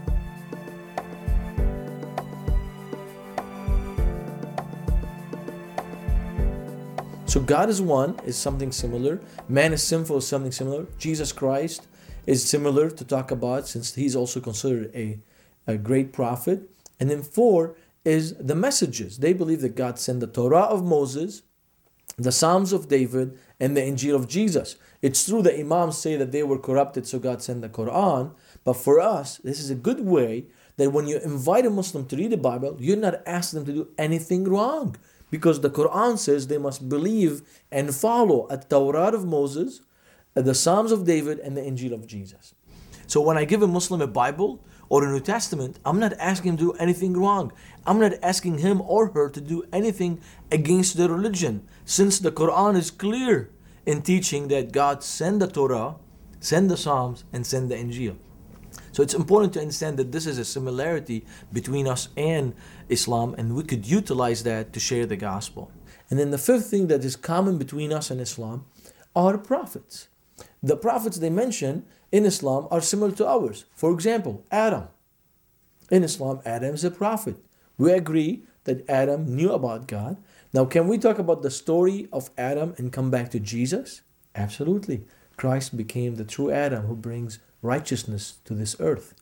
J: So God is one is something similar. Man is sinful is something similar. Jesus Christ is similar to talk about, since he's also considered a great prophet. And then 4 is the messages. They believe that God sent the Torah of Moses, the Psalms of David, and the Injil of Jesus. It's true that Imams say that they were corrupted, so God sent the Quran. But for us, this is a good way that when you invite a Muslim to read the Bible, you're not asking them to do anything wrong. Because the Quran says they must believe and follow the Torah of Moses, the Psalms of David, and the Injil of Jesus. So when I give a Muslim a Bible or a New Testament, I'm not asking him to do anything wrong. I'm not asking him or her to do anything against their religion, since the Quran is clear in teaching that God sent the Torah, sent the Psalms, and sent the Injil. So it's important to understand that this is a similarity between us and Islam, and we could utilize that to share the gospel. And then the 5th thing that is common between us and Islam are prophets. The prophets they mention in Islam are similar to ours. For example, Adam. In Islam, Adam is a prophet. We agree that Adam knew about God. Now, can we talk about the story of Adam and come back to Jesus? Absolutely. Christ became the true Adam who brings righteousness to this earth.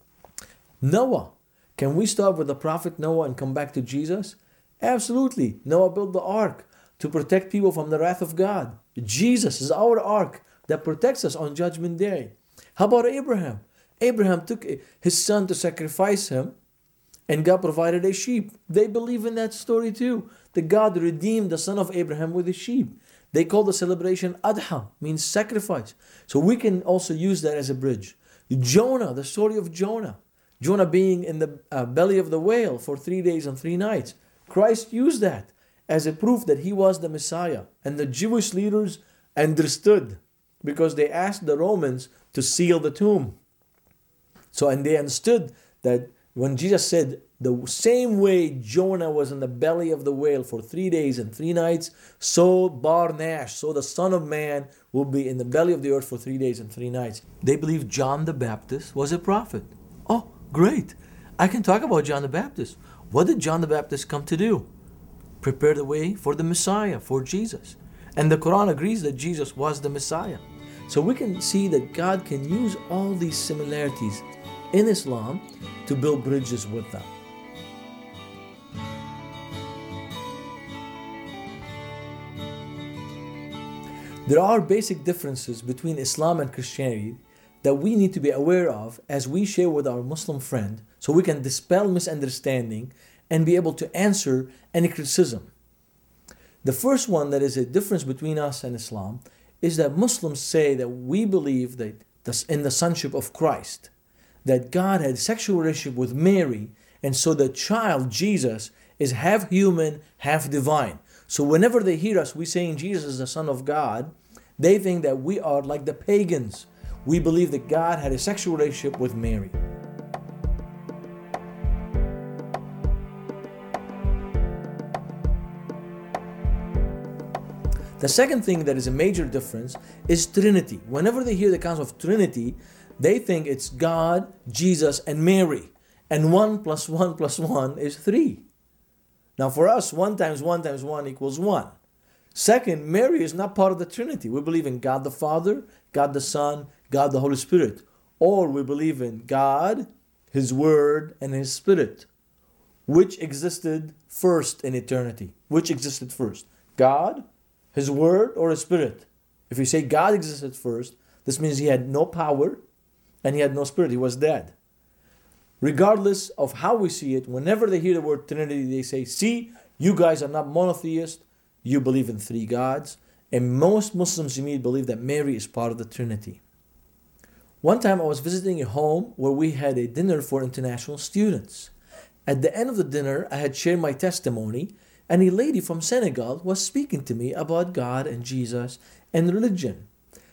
J: Noah. Can we start with the prophet Noah and come back to Jesus? Absolutely. Noah built the ark to protect people from the wrath of God. Jesus is our ark that protects us on Judgment Day. How about Abraham? Abraham took his son to sacrifice him, and God provided a sheep. They believe in that story too, that God redeemed the son of Abraham with a sheep. They call the celebration Adha, means sacrifice. So we can also use that as a bridge. Jonah, the story of Jonah. Jonah being in the belly of the whale for 3 days and 3 nights. Christ used that as a proof that he was the Messiah. And the Jewish leaders understood, because they asked the Romans to seal the tomb. And they understood that when Jesus said, the same way Jonah was in the belly of the whale for 3 days and 3 nights, so Bar Nash, so the Son of Man will be in the belly of the earth for 3 days and 3 nights. They believe John the Baptist was a prophet. Oh, great. I can talk about John the Baptist. What did John the Baptist come to do? Prepare the way for the Messiah, for Jesus. And the Quran agrees that Jesus was the Messiah. So we can see that God can use all these similarities in Islam to build bridges with them. There are basic differences between Islam and Christianity that we need to be aware of as we share with our Muslim friend, so we can dispel misunderstanding and be able to answer any criticism. The first one that is a difference between us and Islam is that Muslims say that we believe that in the sonship of Christ, that God had a sexual relationship with Mary, and so the child, Jesus, is half human, half divine. So whenever they hear us, we saying Jesus is the Son of God, they think that we are like the pagans. We believe that God had a sexual relationship with Mary. The second thing that is a major difference is Trinity. Whenever they hear the concept of Trinity, they think it's God, Jesus, and Mary. And 1 + 1 + 1 is 3. Now for us, 1 × 1 × 1 = 1. Second, Mary is not part of the Trinity. We believe in God the Father, God the Son, God the Holy Spirit. Or we believe in God, His Word, and His Spirit. Which existed first in eternity? Which existed first? God, His Word, or His Spirit? If we say God existed first, this means He had no power and He had no spirit. He was dead. Regardless of how we see it, whenever they hear the word Trinity, they say, see, you guys are not monotheists. You believe in 3 gods. And most Muslims immediately believe that Mary is part of the Trinity. One time I was visiting a home where we had a dinner for international students. At the end of the dinner, I had shared my testimony, and a lady from Senegal was speaking to me about God and Jesus and religion.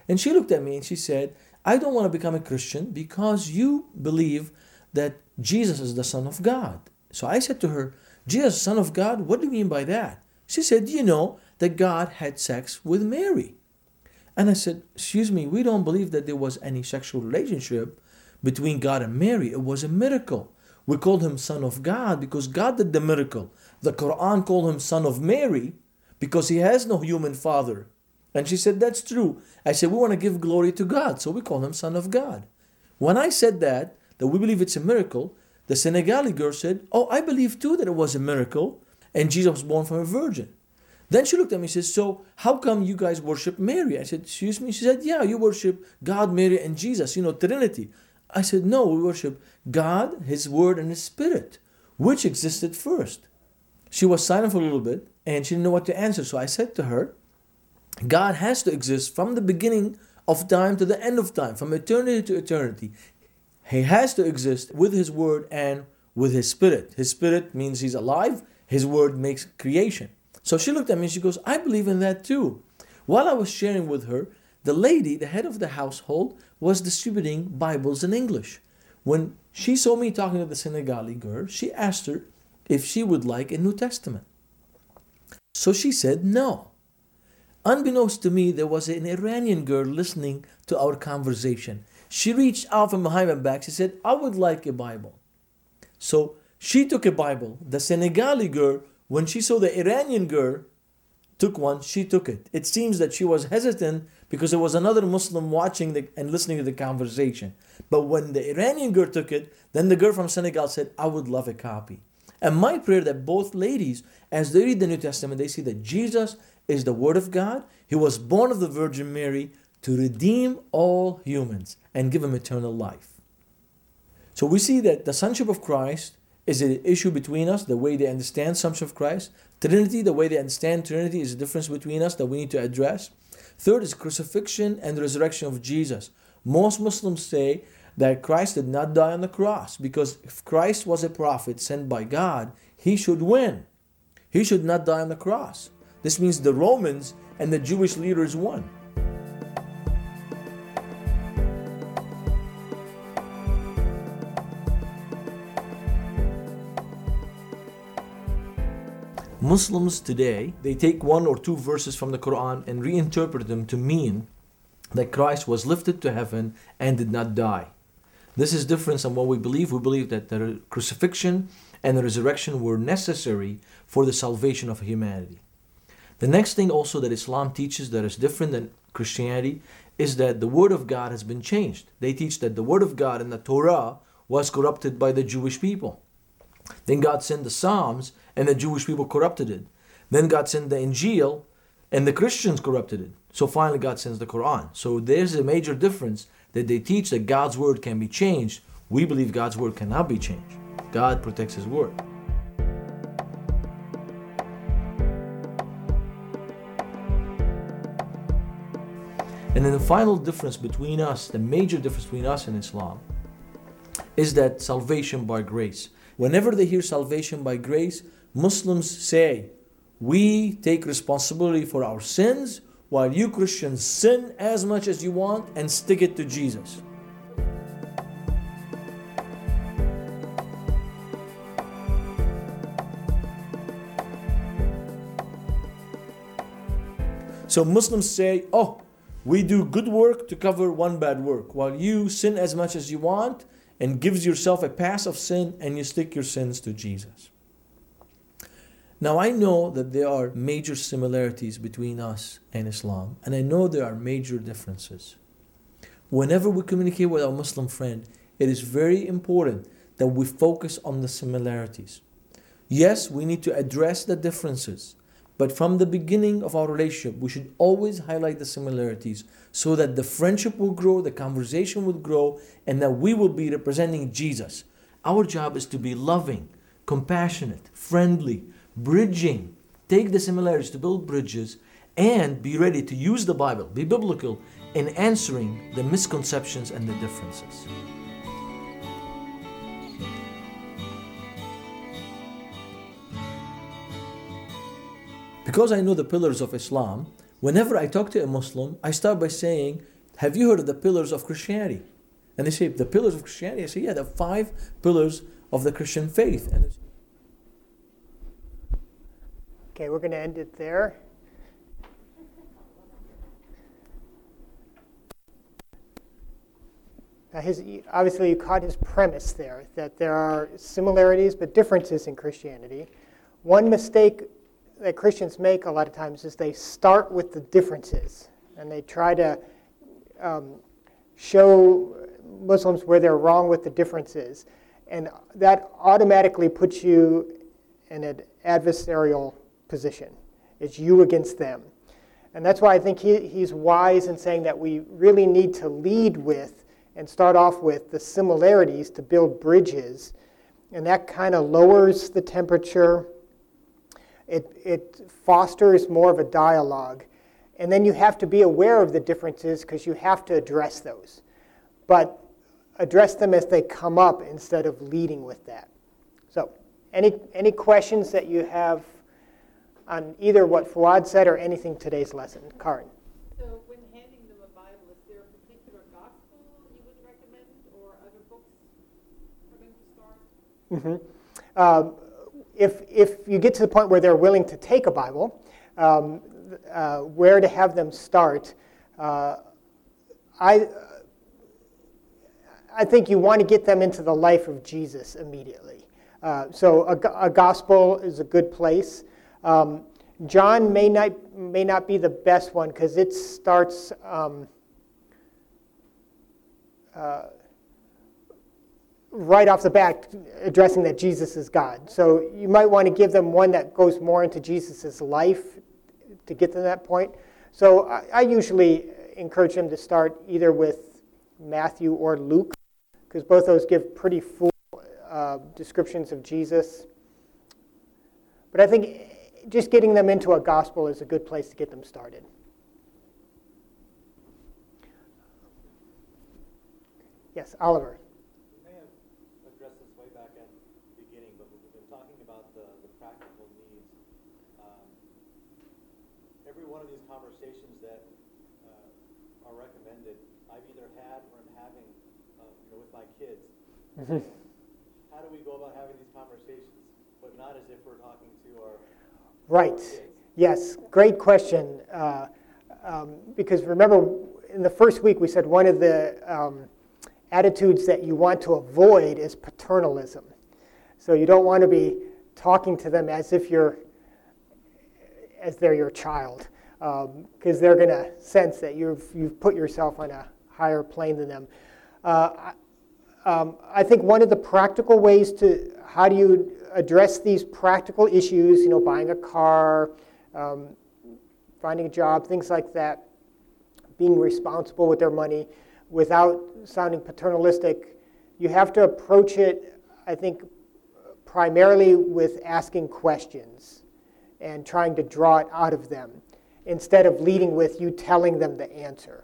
J: And she looked at me and she said, I don't want to become a Christian because you believe that Jesus is the Son of God. So I said to her, Jesus, Son of God, what do you mean by that? She said, do you know that God had sex with Mary? And I said, excuse me, we don't believe that there was any sexual relationship between God and Mary. It was a miracle. We called him Son of God because God did the miracle. The Quran called him Son of Mary because he has no human father. And she said, that's true. I said, we want to give glory to God, so we call him Son of God. When I said that we believe it's a miracle, the Senegali girl said, oh, I believe too that it was a miracle and Jesus was born from a virgin. Then she looked at me and said, so how come you guys worship Mary? I said, excuse me? She said, yeah, you worship God, Mary, and Jesus, Trinity. I said, no, we worship God, His Word, and His Spirit. Which existed first? She was silent for a little bit and she didn't know what to answer. So I said to her, God has to exist from the beginning of time to the end of time, from eternity to eternity. He has to exist with His Word and with His Spirit. His Spirit means He's alive. His Word makes creation. So she looked at me and she goes, I believe in that too. While I was sharing with her, the lady, the head of the household, was distributing Bibles in English. When she saw me talking to the Senegali girl, she asked her if she would like a New Testament. So she said no. Unbeknownst to me, there was an Iranian girl listening to our conversation. She reached out from behind my back. She said, I would like a Bible. So she took a Bible. The Senegali girl, when she saw the Iranian girl took one, she took it. It seems that she was hesitant because there was another Muslim watching and listening to the conversation. But when the Iranian girl took it, then the girl from Senegal said, I would love a copy. And my prayer that both ladies, as they read the New Testament, they see that Jesus is the Word of God. He was born of the Virgin Mary to redeem all humans and give them eternal life. So we see that the sonship of Christ is an issue between us, the way they understand sonship of Christ. Trinity, the way they understand Trinity, is a difference between us that we need to address. Third is crucifixion and resurrection of Jesus. Most Muslims say that Christ did not die on the cross because if Christ was a prophet sent by God, He should win. He should not die on the cross. This means the Romans and the Jewish leaders won. Muslims today, they take one or two verses from the Quran and reinterpret them to mean that Christ was lifted to heaven and did not die. This is different from what we believe. We believe that the crucifixion and the resurrection were necessary for the salvation of humanity. The next thing also that Islam teaches that is different than Christianity is that the Word of God has been changed. They teach that the Word of God in the Torah was corrupted by the Jewish people. Then God sent the Psalms and the Jewish people corrupted it. Then God sent the Injil and the Christians corrupted it. So finally God sends the Quran. So there's a major difference that they teach that God's Word can be changed. We believe God's Word cannot be changed. God protects His Word. And then the final difference between us, the major difference between us and Islam, is that salvation by grace. Whenever they hear salvation by grace, Muslims say, we take responsibility for our sins, while you Christians sin as much as you want and stick it to Jesus. So Muslims say, oh, we do good work to cover one bad work, while you sin as much as you want and gives yourself a pass of sin and you stick your sins to Jesus. Now I know that there are major similarities between us and Islam, and I know there are major differences. Whenever we communicate with our Muslim friend, it is very important that we focus on the similarities. Yes, we need to address the differences, but from the beginning of our relationship, we should always highlight the similarities so that the friendship will grow, the conversation will grow, and that we will be representing Jesus. Our job is to be loving, compassionate, friendly, bridging. Take the similarities to build bridges and be ready to use the Bible, be biblical in answering the misconceptions and the differences. Because I know the pillars of Islam, whenever I talk to a Muslim, I start by saying, have you heard of the pillars of Christianity? And they say, the pillars of Christianity? I say, yeah, the 5 pillars of the Christian faith. And
A: Okay, we're going to end it there. Now obviously, you caught his premise there, that there are similarities but differences in Christianity. One mistake that Christians make a lot of times is they start with the differences, and they try to show Muslims where they're wrong with the differences. And that automatically puts you in an adversarial position. It's you against them. And that's why I think he's wise in saying that we really need to lead with and start off with the similarities to build bridges. And that kind of lowers the temperature. It fosters more of a dialogue. And then you have to be aware of the differences because you have to address those. But address them as they come up instead of leading with that. So, any questions that you have on either what Fuad said or anything today's lesson? Karin.
M: So when handing them a Bible, is there a particular gospel you would recommend or other books for them to start?
A: If you get to the point where they're willing to take a Bible, where to have them start, I think you want to get them into the life of Jesus immediately. So a gospel is a good place. John may not be the best one because it starts right off the bat addressing that Jesus is God. So you might want to give them one that goes more into Jesus' life to get to that point. So I usually encourage them to start either with Matthew or Luke, because both those give pretty full descriptions of Jesus. But I think just getting them into a gospel is a good place to get them started. Yes, Oliver.
D: You may have addressed this way back at the beginning, but we've been talking about the practical needs. Every one of these conversations that are recommended, I've either had or am having with my kids. How do we go about having these conversations, but not as if we're talking to our
A: Right. Yes, great question. Because remember, in the first week we said one of the attitudes that you want to avoid is paternalism. So you don't want to be talking to them as if they're your child, because they're going to sense that you've put yourself on a higher plane than them. I think one of the practical ways to how do you address these practical issues, buying a car, finding a job, things like that, being responsible with their money without sounding paternalistic, you have to approach it, I think, primarily with asking questions and trying to draw it out of them instead of leading with you telling them the answer.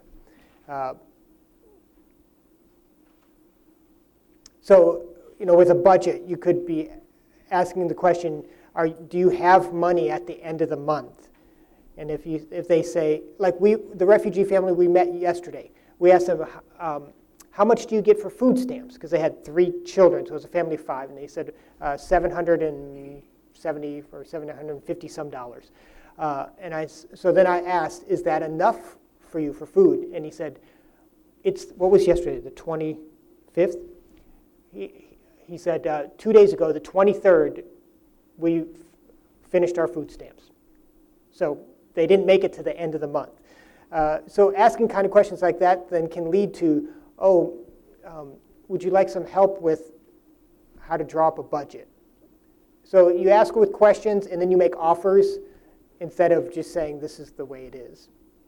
A: So, with a budget, you could be asking the question, do you have money at the end of the month? And if they say, like the refugee family we met yesterday, we asked them, how much do you get for food stamps? Because they had 3 children, so it was a family of 5, and they said $770 or $750 some dollars. So then I asked, is that enough for you for food? And he said, what was yesterday, the 25th? He said 2 days ago, the 23rd, we finished our food stamps. So they didn't make it to the end of the month. So asking kind of questions like that then can lead to, would you like some help with how to draw up a budget? So you ask with questions and then you make offers instead of just saying this is the way it is.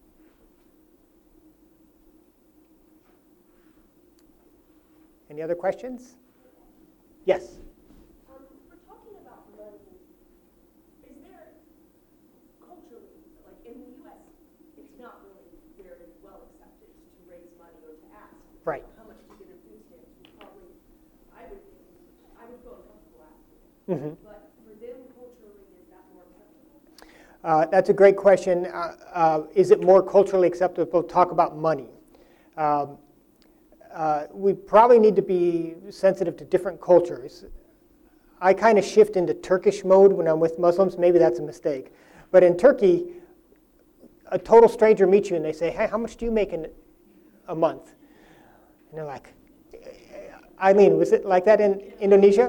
A: Any other questions? Yes?
N: We're talking about money. Is there, culturally, like in the U.S., it's not really very well accepted to raise money or to ask.
A: Right.
N: How much to get in food stamps? I would feel uncomfortable asking. But for them, culturally, is that more acceptable?
A: That's a great question. Is it more culturally acceptable to talk about money? We probably need to be sensitive to different cultures. I kind of shift into Turkish mode when I'm with Muslims. Maybe that's a mistake. But in Turkey, a total stranger meets you and they say, hey, how much do you make in a month? And they're like, Eileen, was it like that in Indonesia?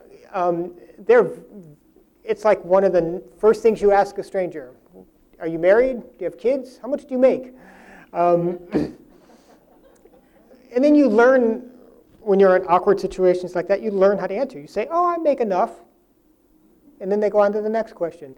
A: It's like one of the first things you ask a stranger. Are you married? Do you have kids? How much do you make? And then you learn, when you're in awkward situations like that, you learn how to answer. You say, oh, I make enough. And then they go on to the next question.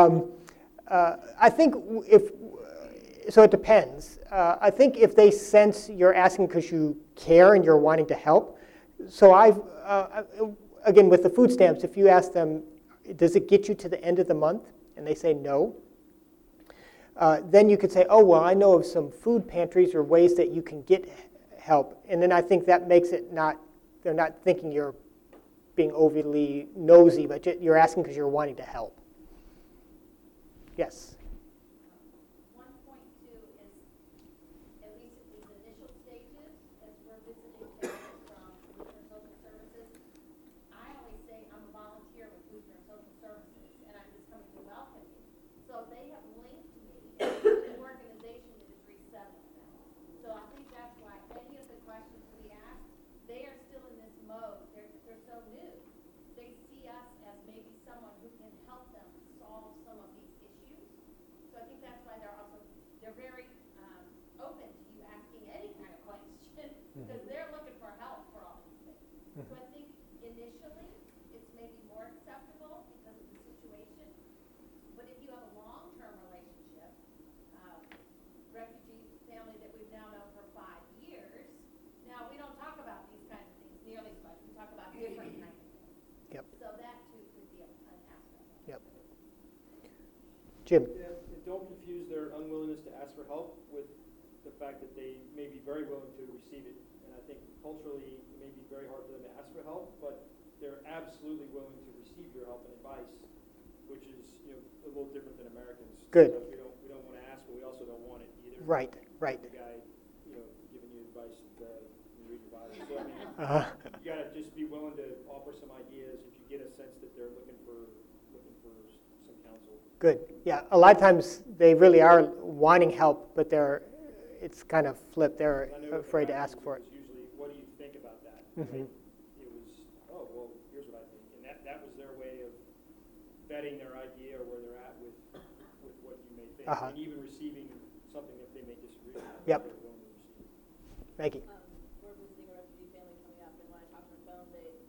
A: I think so it depends. I think if they sense you're asking because you care and you're wanting to help. So again, with the food stamps, if you ask them, does it get you to the end of the month? And they say no. Then you could say, oh, well, I know of some food pantries or ways that you can get help. And then I think that makes it they're not thinking you're being overly nosy, but you're asking because you're wanting to help. Yes?
E: 1.2 is, at least at these initial stages, as we're visiting families from Lutheran Social Services, I always say I'm a volunteer with Lutheran Social Services, and I'm just coming to welcome you. So they have linked me to an organization that is resettling them. So I think that's why any of the questions we ask, they are still in this mode. They're so new. They see us as maybe someone who can help them solve some of these issues. So I think that's why they're very open to you asking any kind of question because they're looking for help for all these things. So I think initially it's maybe more acceptable because of the situation. But if you have a long-term relationship, refugee family that we've now known for 5 years, now we don't talk about these kinds of things nearly as much. We talk about different kinds of things.
A: Yep.
E: So that too could be an aspect.
A: Yep. Jim?
C: Yeah, and don't confuse their unwillingness to ask for help with the fact that they may be very willing to receive it. And I think culturally it may be very hard for them to ask for help, but they're absolutely willing to receive your help and advice, which is a little different than Americans.
A: Good.
C: Sometimes we don't want to ask, but we also don't want it either.
A: Right.
C: The guy giving you advice that you read your Bible. So I mean, you got to just be willing to offer some ideas if you get a sense that they're looking for some counsel.
A: Good. Yeah, a lot of times they really are wanting help, but it's kind of flipped. They're afraid to ask for it.
C: It's usually, what do you think about that?
A: Mm-hmm.
C: It was, oh, well, here's what I think. And that was their way of vetting their idea or where they're at with what you may think. And even receiving something that they may disagree with.
A: Yep.
C: They're willing to receive.
A: Thank you.
E: We're visiting a refugee family coming up, and when I talked on the phone,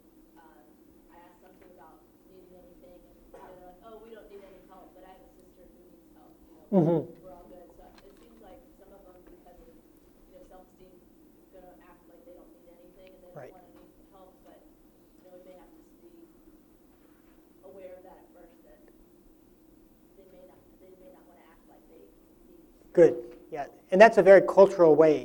E: I asked something about needing anything, and they're like, "Oh, we don't need any help, but I have a sister who needs help. We're all good." So it seems like some of them, because of self-esteem, going to act like they don't need anything, and they don't want to need help. But we may have to just be aware of that at first, that they may not want to act like they need.
A: Good. Yeah, and that's a very cultural way.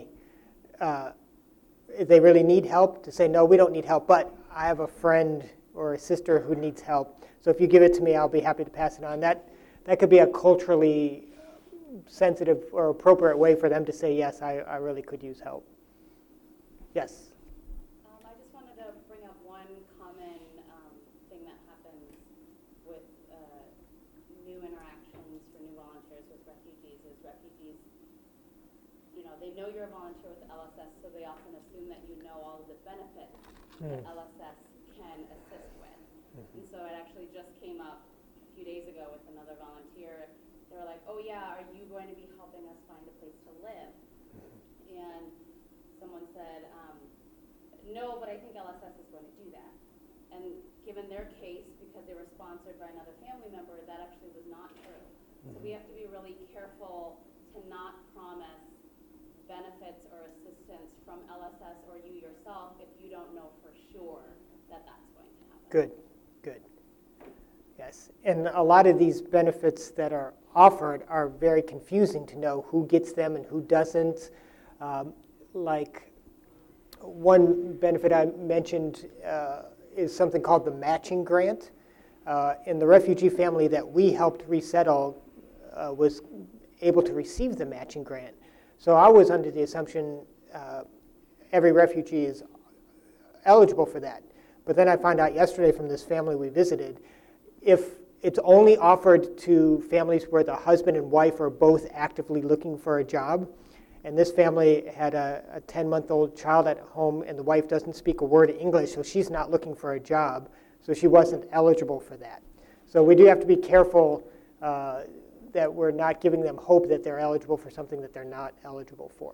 A: If they really need help, to say, no, we don't need help, but I have a friend or a sister who needs help. So if you give it to me, I'll be happy to pass it on. That could be a culturally sensitive or appropriate way for them to say, yes, I really could use help. Yes?
B: I just wanted to bring up one common thing that happens with new interactions for new volunteers with refugees is refugees, they know you're a volunteer with LSS, so they often assume that you know all of the benefits that LSS can assist with. And so it actually just came up a few days ago with another volunteer. They were like, oh yeah, are you going to be helping us find a place to live? And someone said, no, but I think LSS is going to do that. And given their case, because they were sponsored by another family member, that actually was not true. So we have to be really careful to not promise benefits or assistance from LSS or you yourself if you don't know for sure that that's going to happen. Good.
A: Yes, and a lot of these benefits that are offered are very confusing to know who gets them and who doesn't. Like one benefit I mentioned is something called the matching grant. And the refugee family that we helped resettle was able to receive the matching grant. So I was under the assumption every refugee is eligible for that. But then I found out yesterday from this family we visited, if it's only offered to families where the husband and wife are both actively looking for a job, and this family had a 10-month-old child at home, and the wife doesn't speak a word of English, so she's not looking for a job, so she wasn't eligible for that. So we do have to be careful that we're not giving them hope that they're eligible for something that they're not eligible for.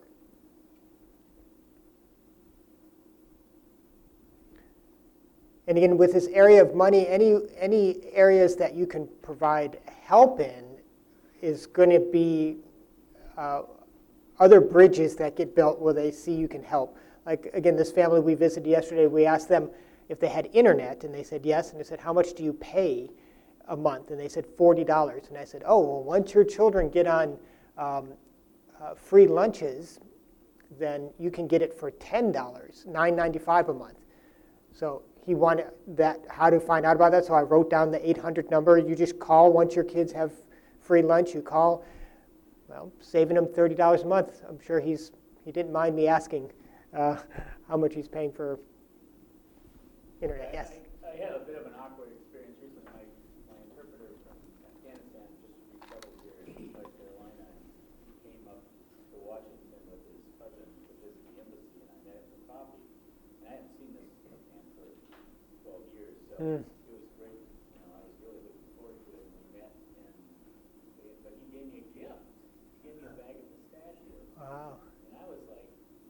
A: And again, with this area of money, any areas that you can provide help in is going to be other bridges that get built where they see you can help. Like, again, this family we visited yesterday, we asked them if they had internet, and they said yes. And I said, how much do you pay a month? And they said $40. And I said, oh, well, once your children get on free lunches, then you can get it for $10, $9.95 a month. So he wanted that, how to find out about that, so I wrote down the 800 number. You just call once your kids have free lunch. You call, well, saving him $30 a month. I'm sure he didn't mind me asking how much he's paying for internet. Yes?
F: I had a bit of an awkward experience recently. My interpreter from Afghanistan just resettled here in North Carolina and came up to Washington with his cousin to visit the embassy, and I met him for coffee. And I hadn't seen this man for 12 years, so it was great. You know, I was really looking forward to it when we met. But he gave me a gift. He gave me a bag of pistachios.
A: Wow.
F: And I was like,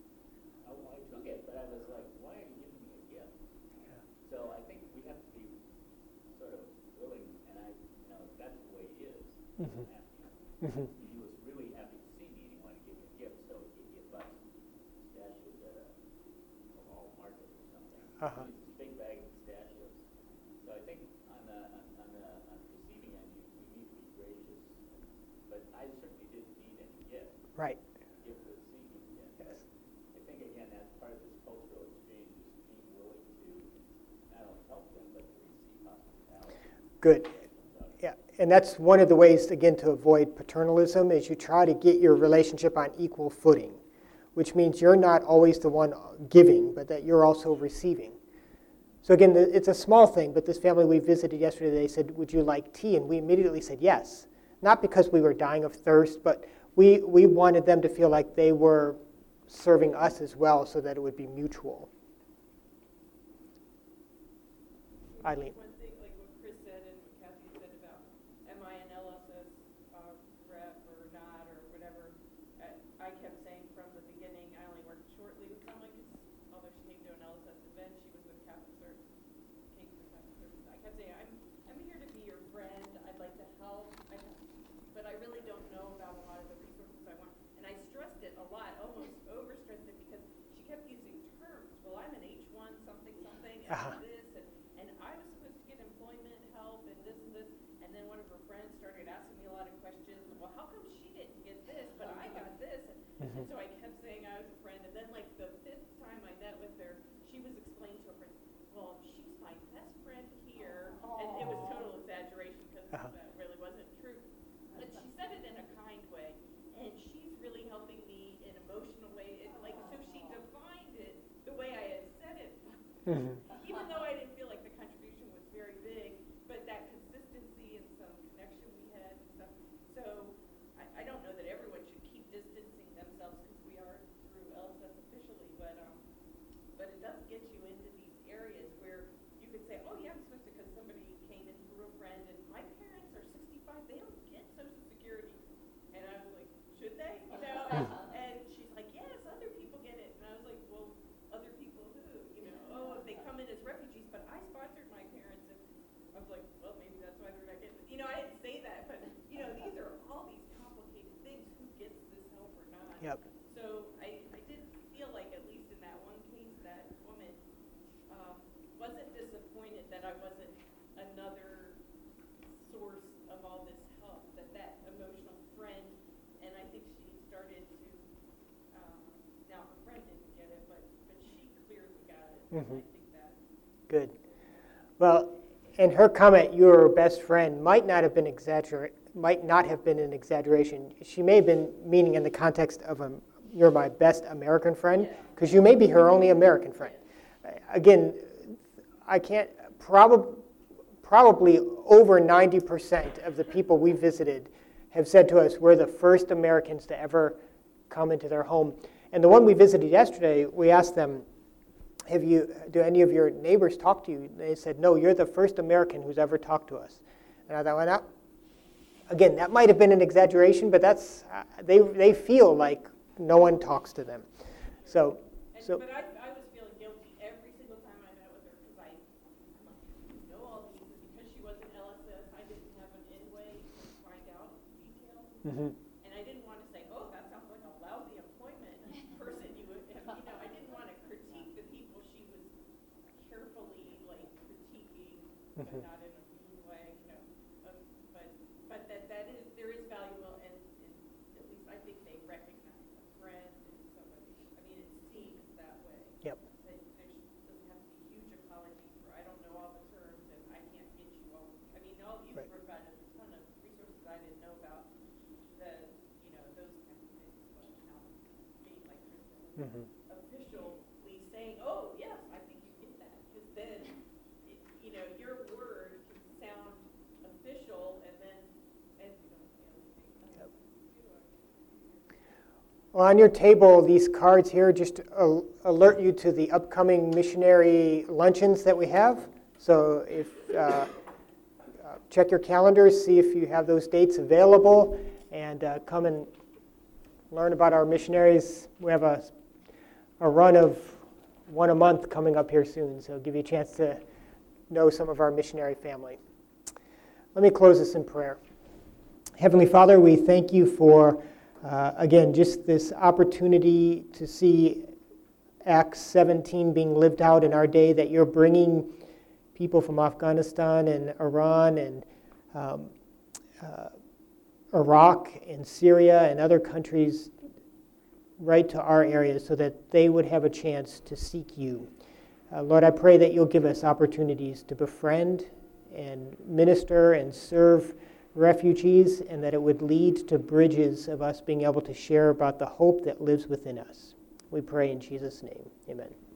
F: I took it, but I was like, why are you giving me a gift?
A: Yeah.
F: So I think we have to be sort of willing, and that's the way he is.
A: Mm-hmm.
F: He was really happy to see me, and he wanted to give me a gift, so he gave us pistachios at a mall market or something.
A: Uh-huh.
F: It's a big bag of pistachios. So I think on the receiving end, we need to be gracious. But I certainly didn't need any gift.
A: Right.
F: Give the receiving end.
A: Yes.
F: I think again that's part of this cultural exchange is being willing to not only help them but to receive hospitality.
A: Good. Yeah, and that's one of the ways, again, to avoid paternalism is you try to get your relationship on equal footing, which means you're not always the one giving, but that you're also receiving. So again, it's a small thing, but this family we visited yesterday, they said, would you like tea? And we immediately said yes. Not because we were dying of thirst, but we wanted them to feel like they were serving us as well so that it would be mutual. Eileen.
M: One thing, like what Chris said and what Kathy said about, am I an LSS rep or not or whatever, I kept saying from the beginning, I only worked shortly with someone because although she came to an LSS event, she was with Catholic Services. I kept saying, I'm here to be your friend, I'd like to help, but I really don't know about a lot of the resources I want. And I stressed it a lot, almost overstressed it because she kept using terms. Well, I'm an H1 something something and this, and I was supposed to get employment help and this, and then one of her friends started asking me a lot of questions. Well, how come she didn't get this, but I got this? And so I kept saying I was a friend, and then like the 5th time I met with her, she was explaining to her friends, well, she's my best friend here, and it was total exaggeration because that really wasn't true. But she said it in a kind way, and she's really helping me in an emotional way. So she defined it the way I had said it. Even though I didn't feel like the contribution was very big, but that consistency and some connection we had and stuff. So I don't know that everyone should keep distancing themselves because we are through LSS officially, but it does get you into these areas where you could say, oh yeah, I'm supposed to because somebody came in through a friend, and my parents are 65, they don't get Social Security. And I was like, should they? You know? And she's like, yes, other people get it. And I was like, well, other people who? You know, oh, if they come in as refugees, but I sponsored my parents. And I was like, well, maybe that's why they're not getting it. You know, I didn't say that, but, you know, these are all these complicated things. Who gets this help or not?
A: Yep.
M: So I did feel like, at least in that one case, that woman wasn't disappointed that I wasn't another source of all this help, that emotional friend, and I think she started to, now her friend didn't get it, but she clearly got it. I think that.
A: Good. Well, in her comment, your best friend might not have been an exaggeration. She may have been meaning in the context of a you're my best American friend, because you may be her only American friend. Again, I can't, probably over 90% of the people we visited have said to us, we're the first Americans to ever come into their home. And the one we visited yesterday, we asked them, do any of your neighbors talk to you? They said, no, you're the first American who's ever talked to us. And I thought, well, now, again, that might have been an exaggeration, but that's they feel like no one talks to them. But
M: I was feeling guilty every single time I met with her because I know all these, and because she was an LSS, I didn't have an in-way to find out details.
A: Mm-hmm.
M: And I didn't want to say, oh, that sounds like a lousy employment person. I didn't want to critique the people she was carefully critiquing, but not in a mean way, But there is value, and at least I think they recognize a friend and somebody. I mean, it seems that way.
A: Yep.
M: There doesn't have to be huge apology for I don't know all the terms and I can't get you all. I mean, you provided a ton of resources I didn't know about those kinds of things. But now being like Kristen, officially saying, oh yes, I think you get that, because then your word can sound official and then.
A: Well, on your table, these cards here just alert you to the upcoming missionary luncheons that we have. So if check your calendars, see if you have those dates available, and come and learn about our missionaries. We have a run of one a month coming up here soon, so it'll give you a chance to know some of our missionary family. Let me close this in prayer. Heavenly Father, we thank you for again, just this opportunity to see Acts 17 being lived out in our day, that you're bringing people from Afghanistan and Iran and Iraq and Syria and other countries right to our area so that they would have a chance to seek you. Lord, I pray that you'll give us opportunities to befriend and minister and serve refugees, and that it would lead to bridges of us being able to share about the hope that lives within us. We pray in Jesus' name. Amen.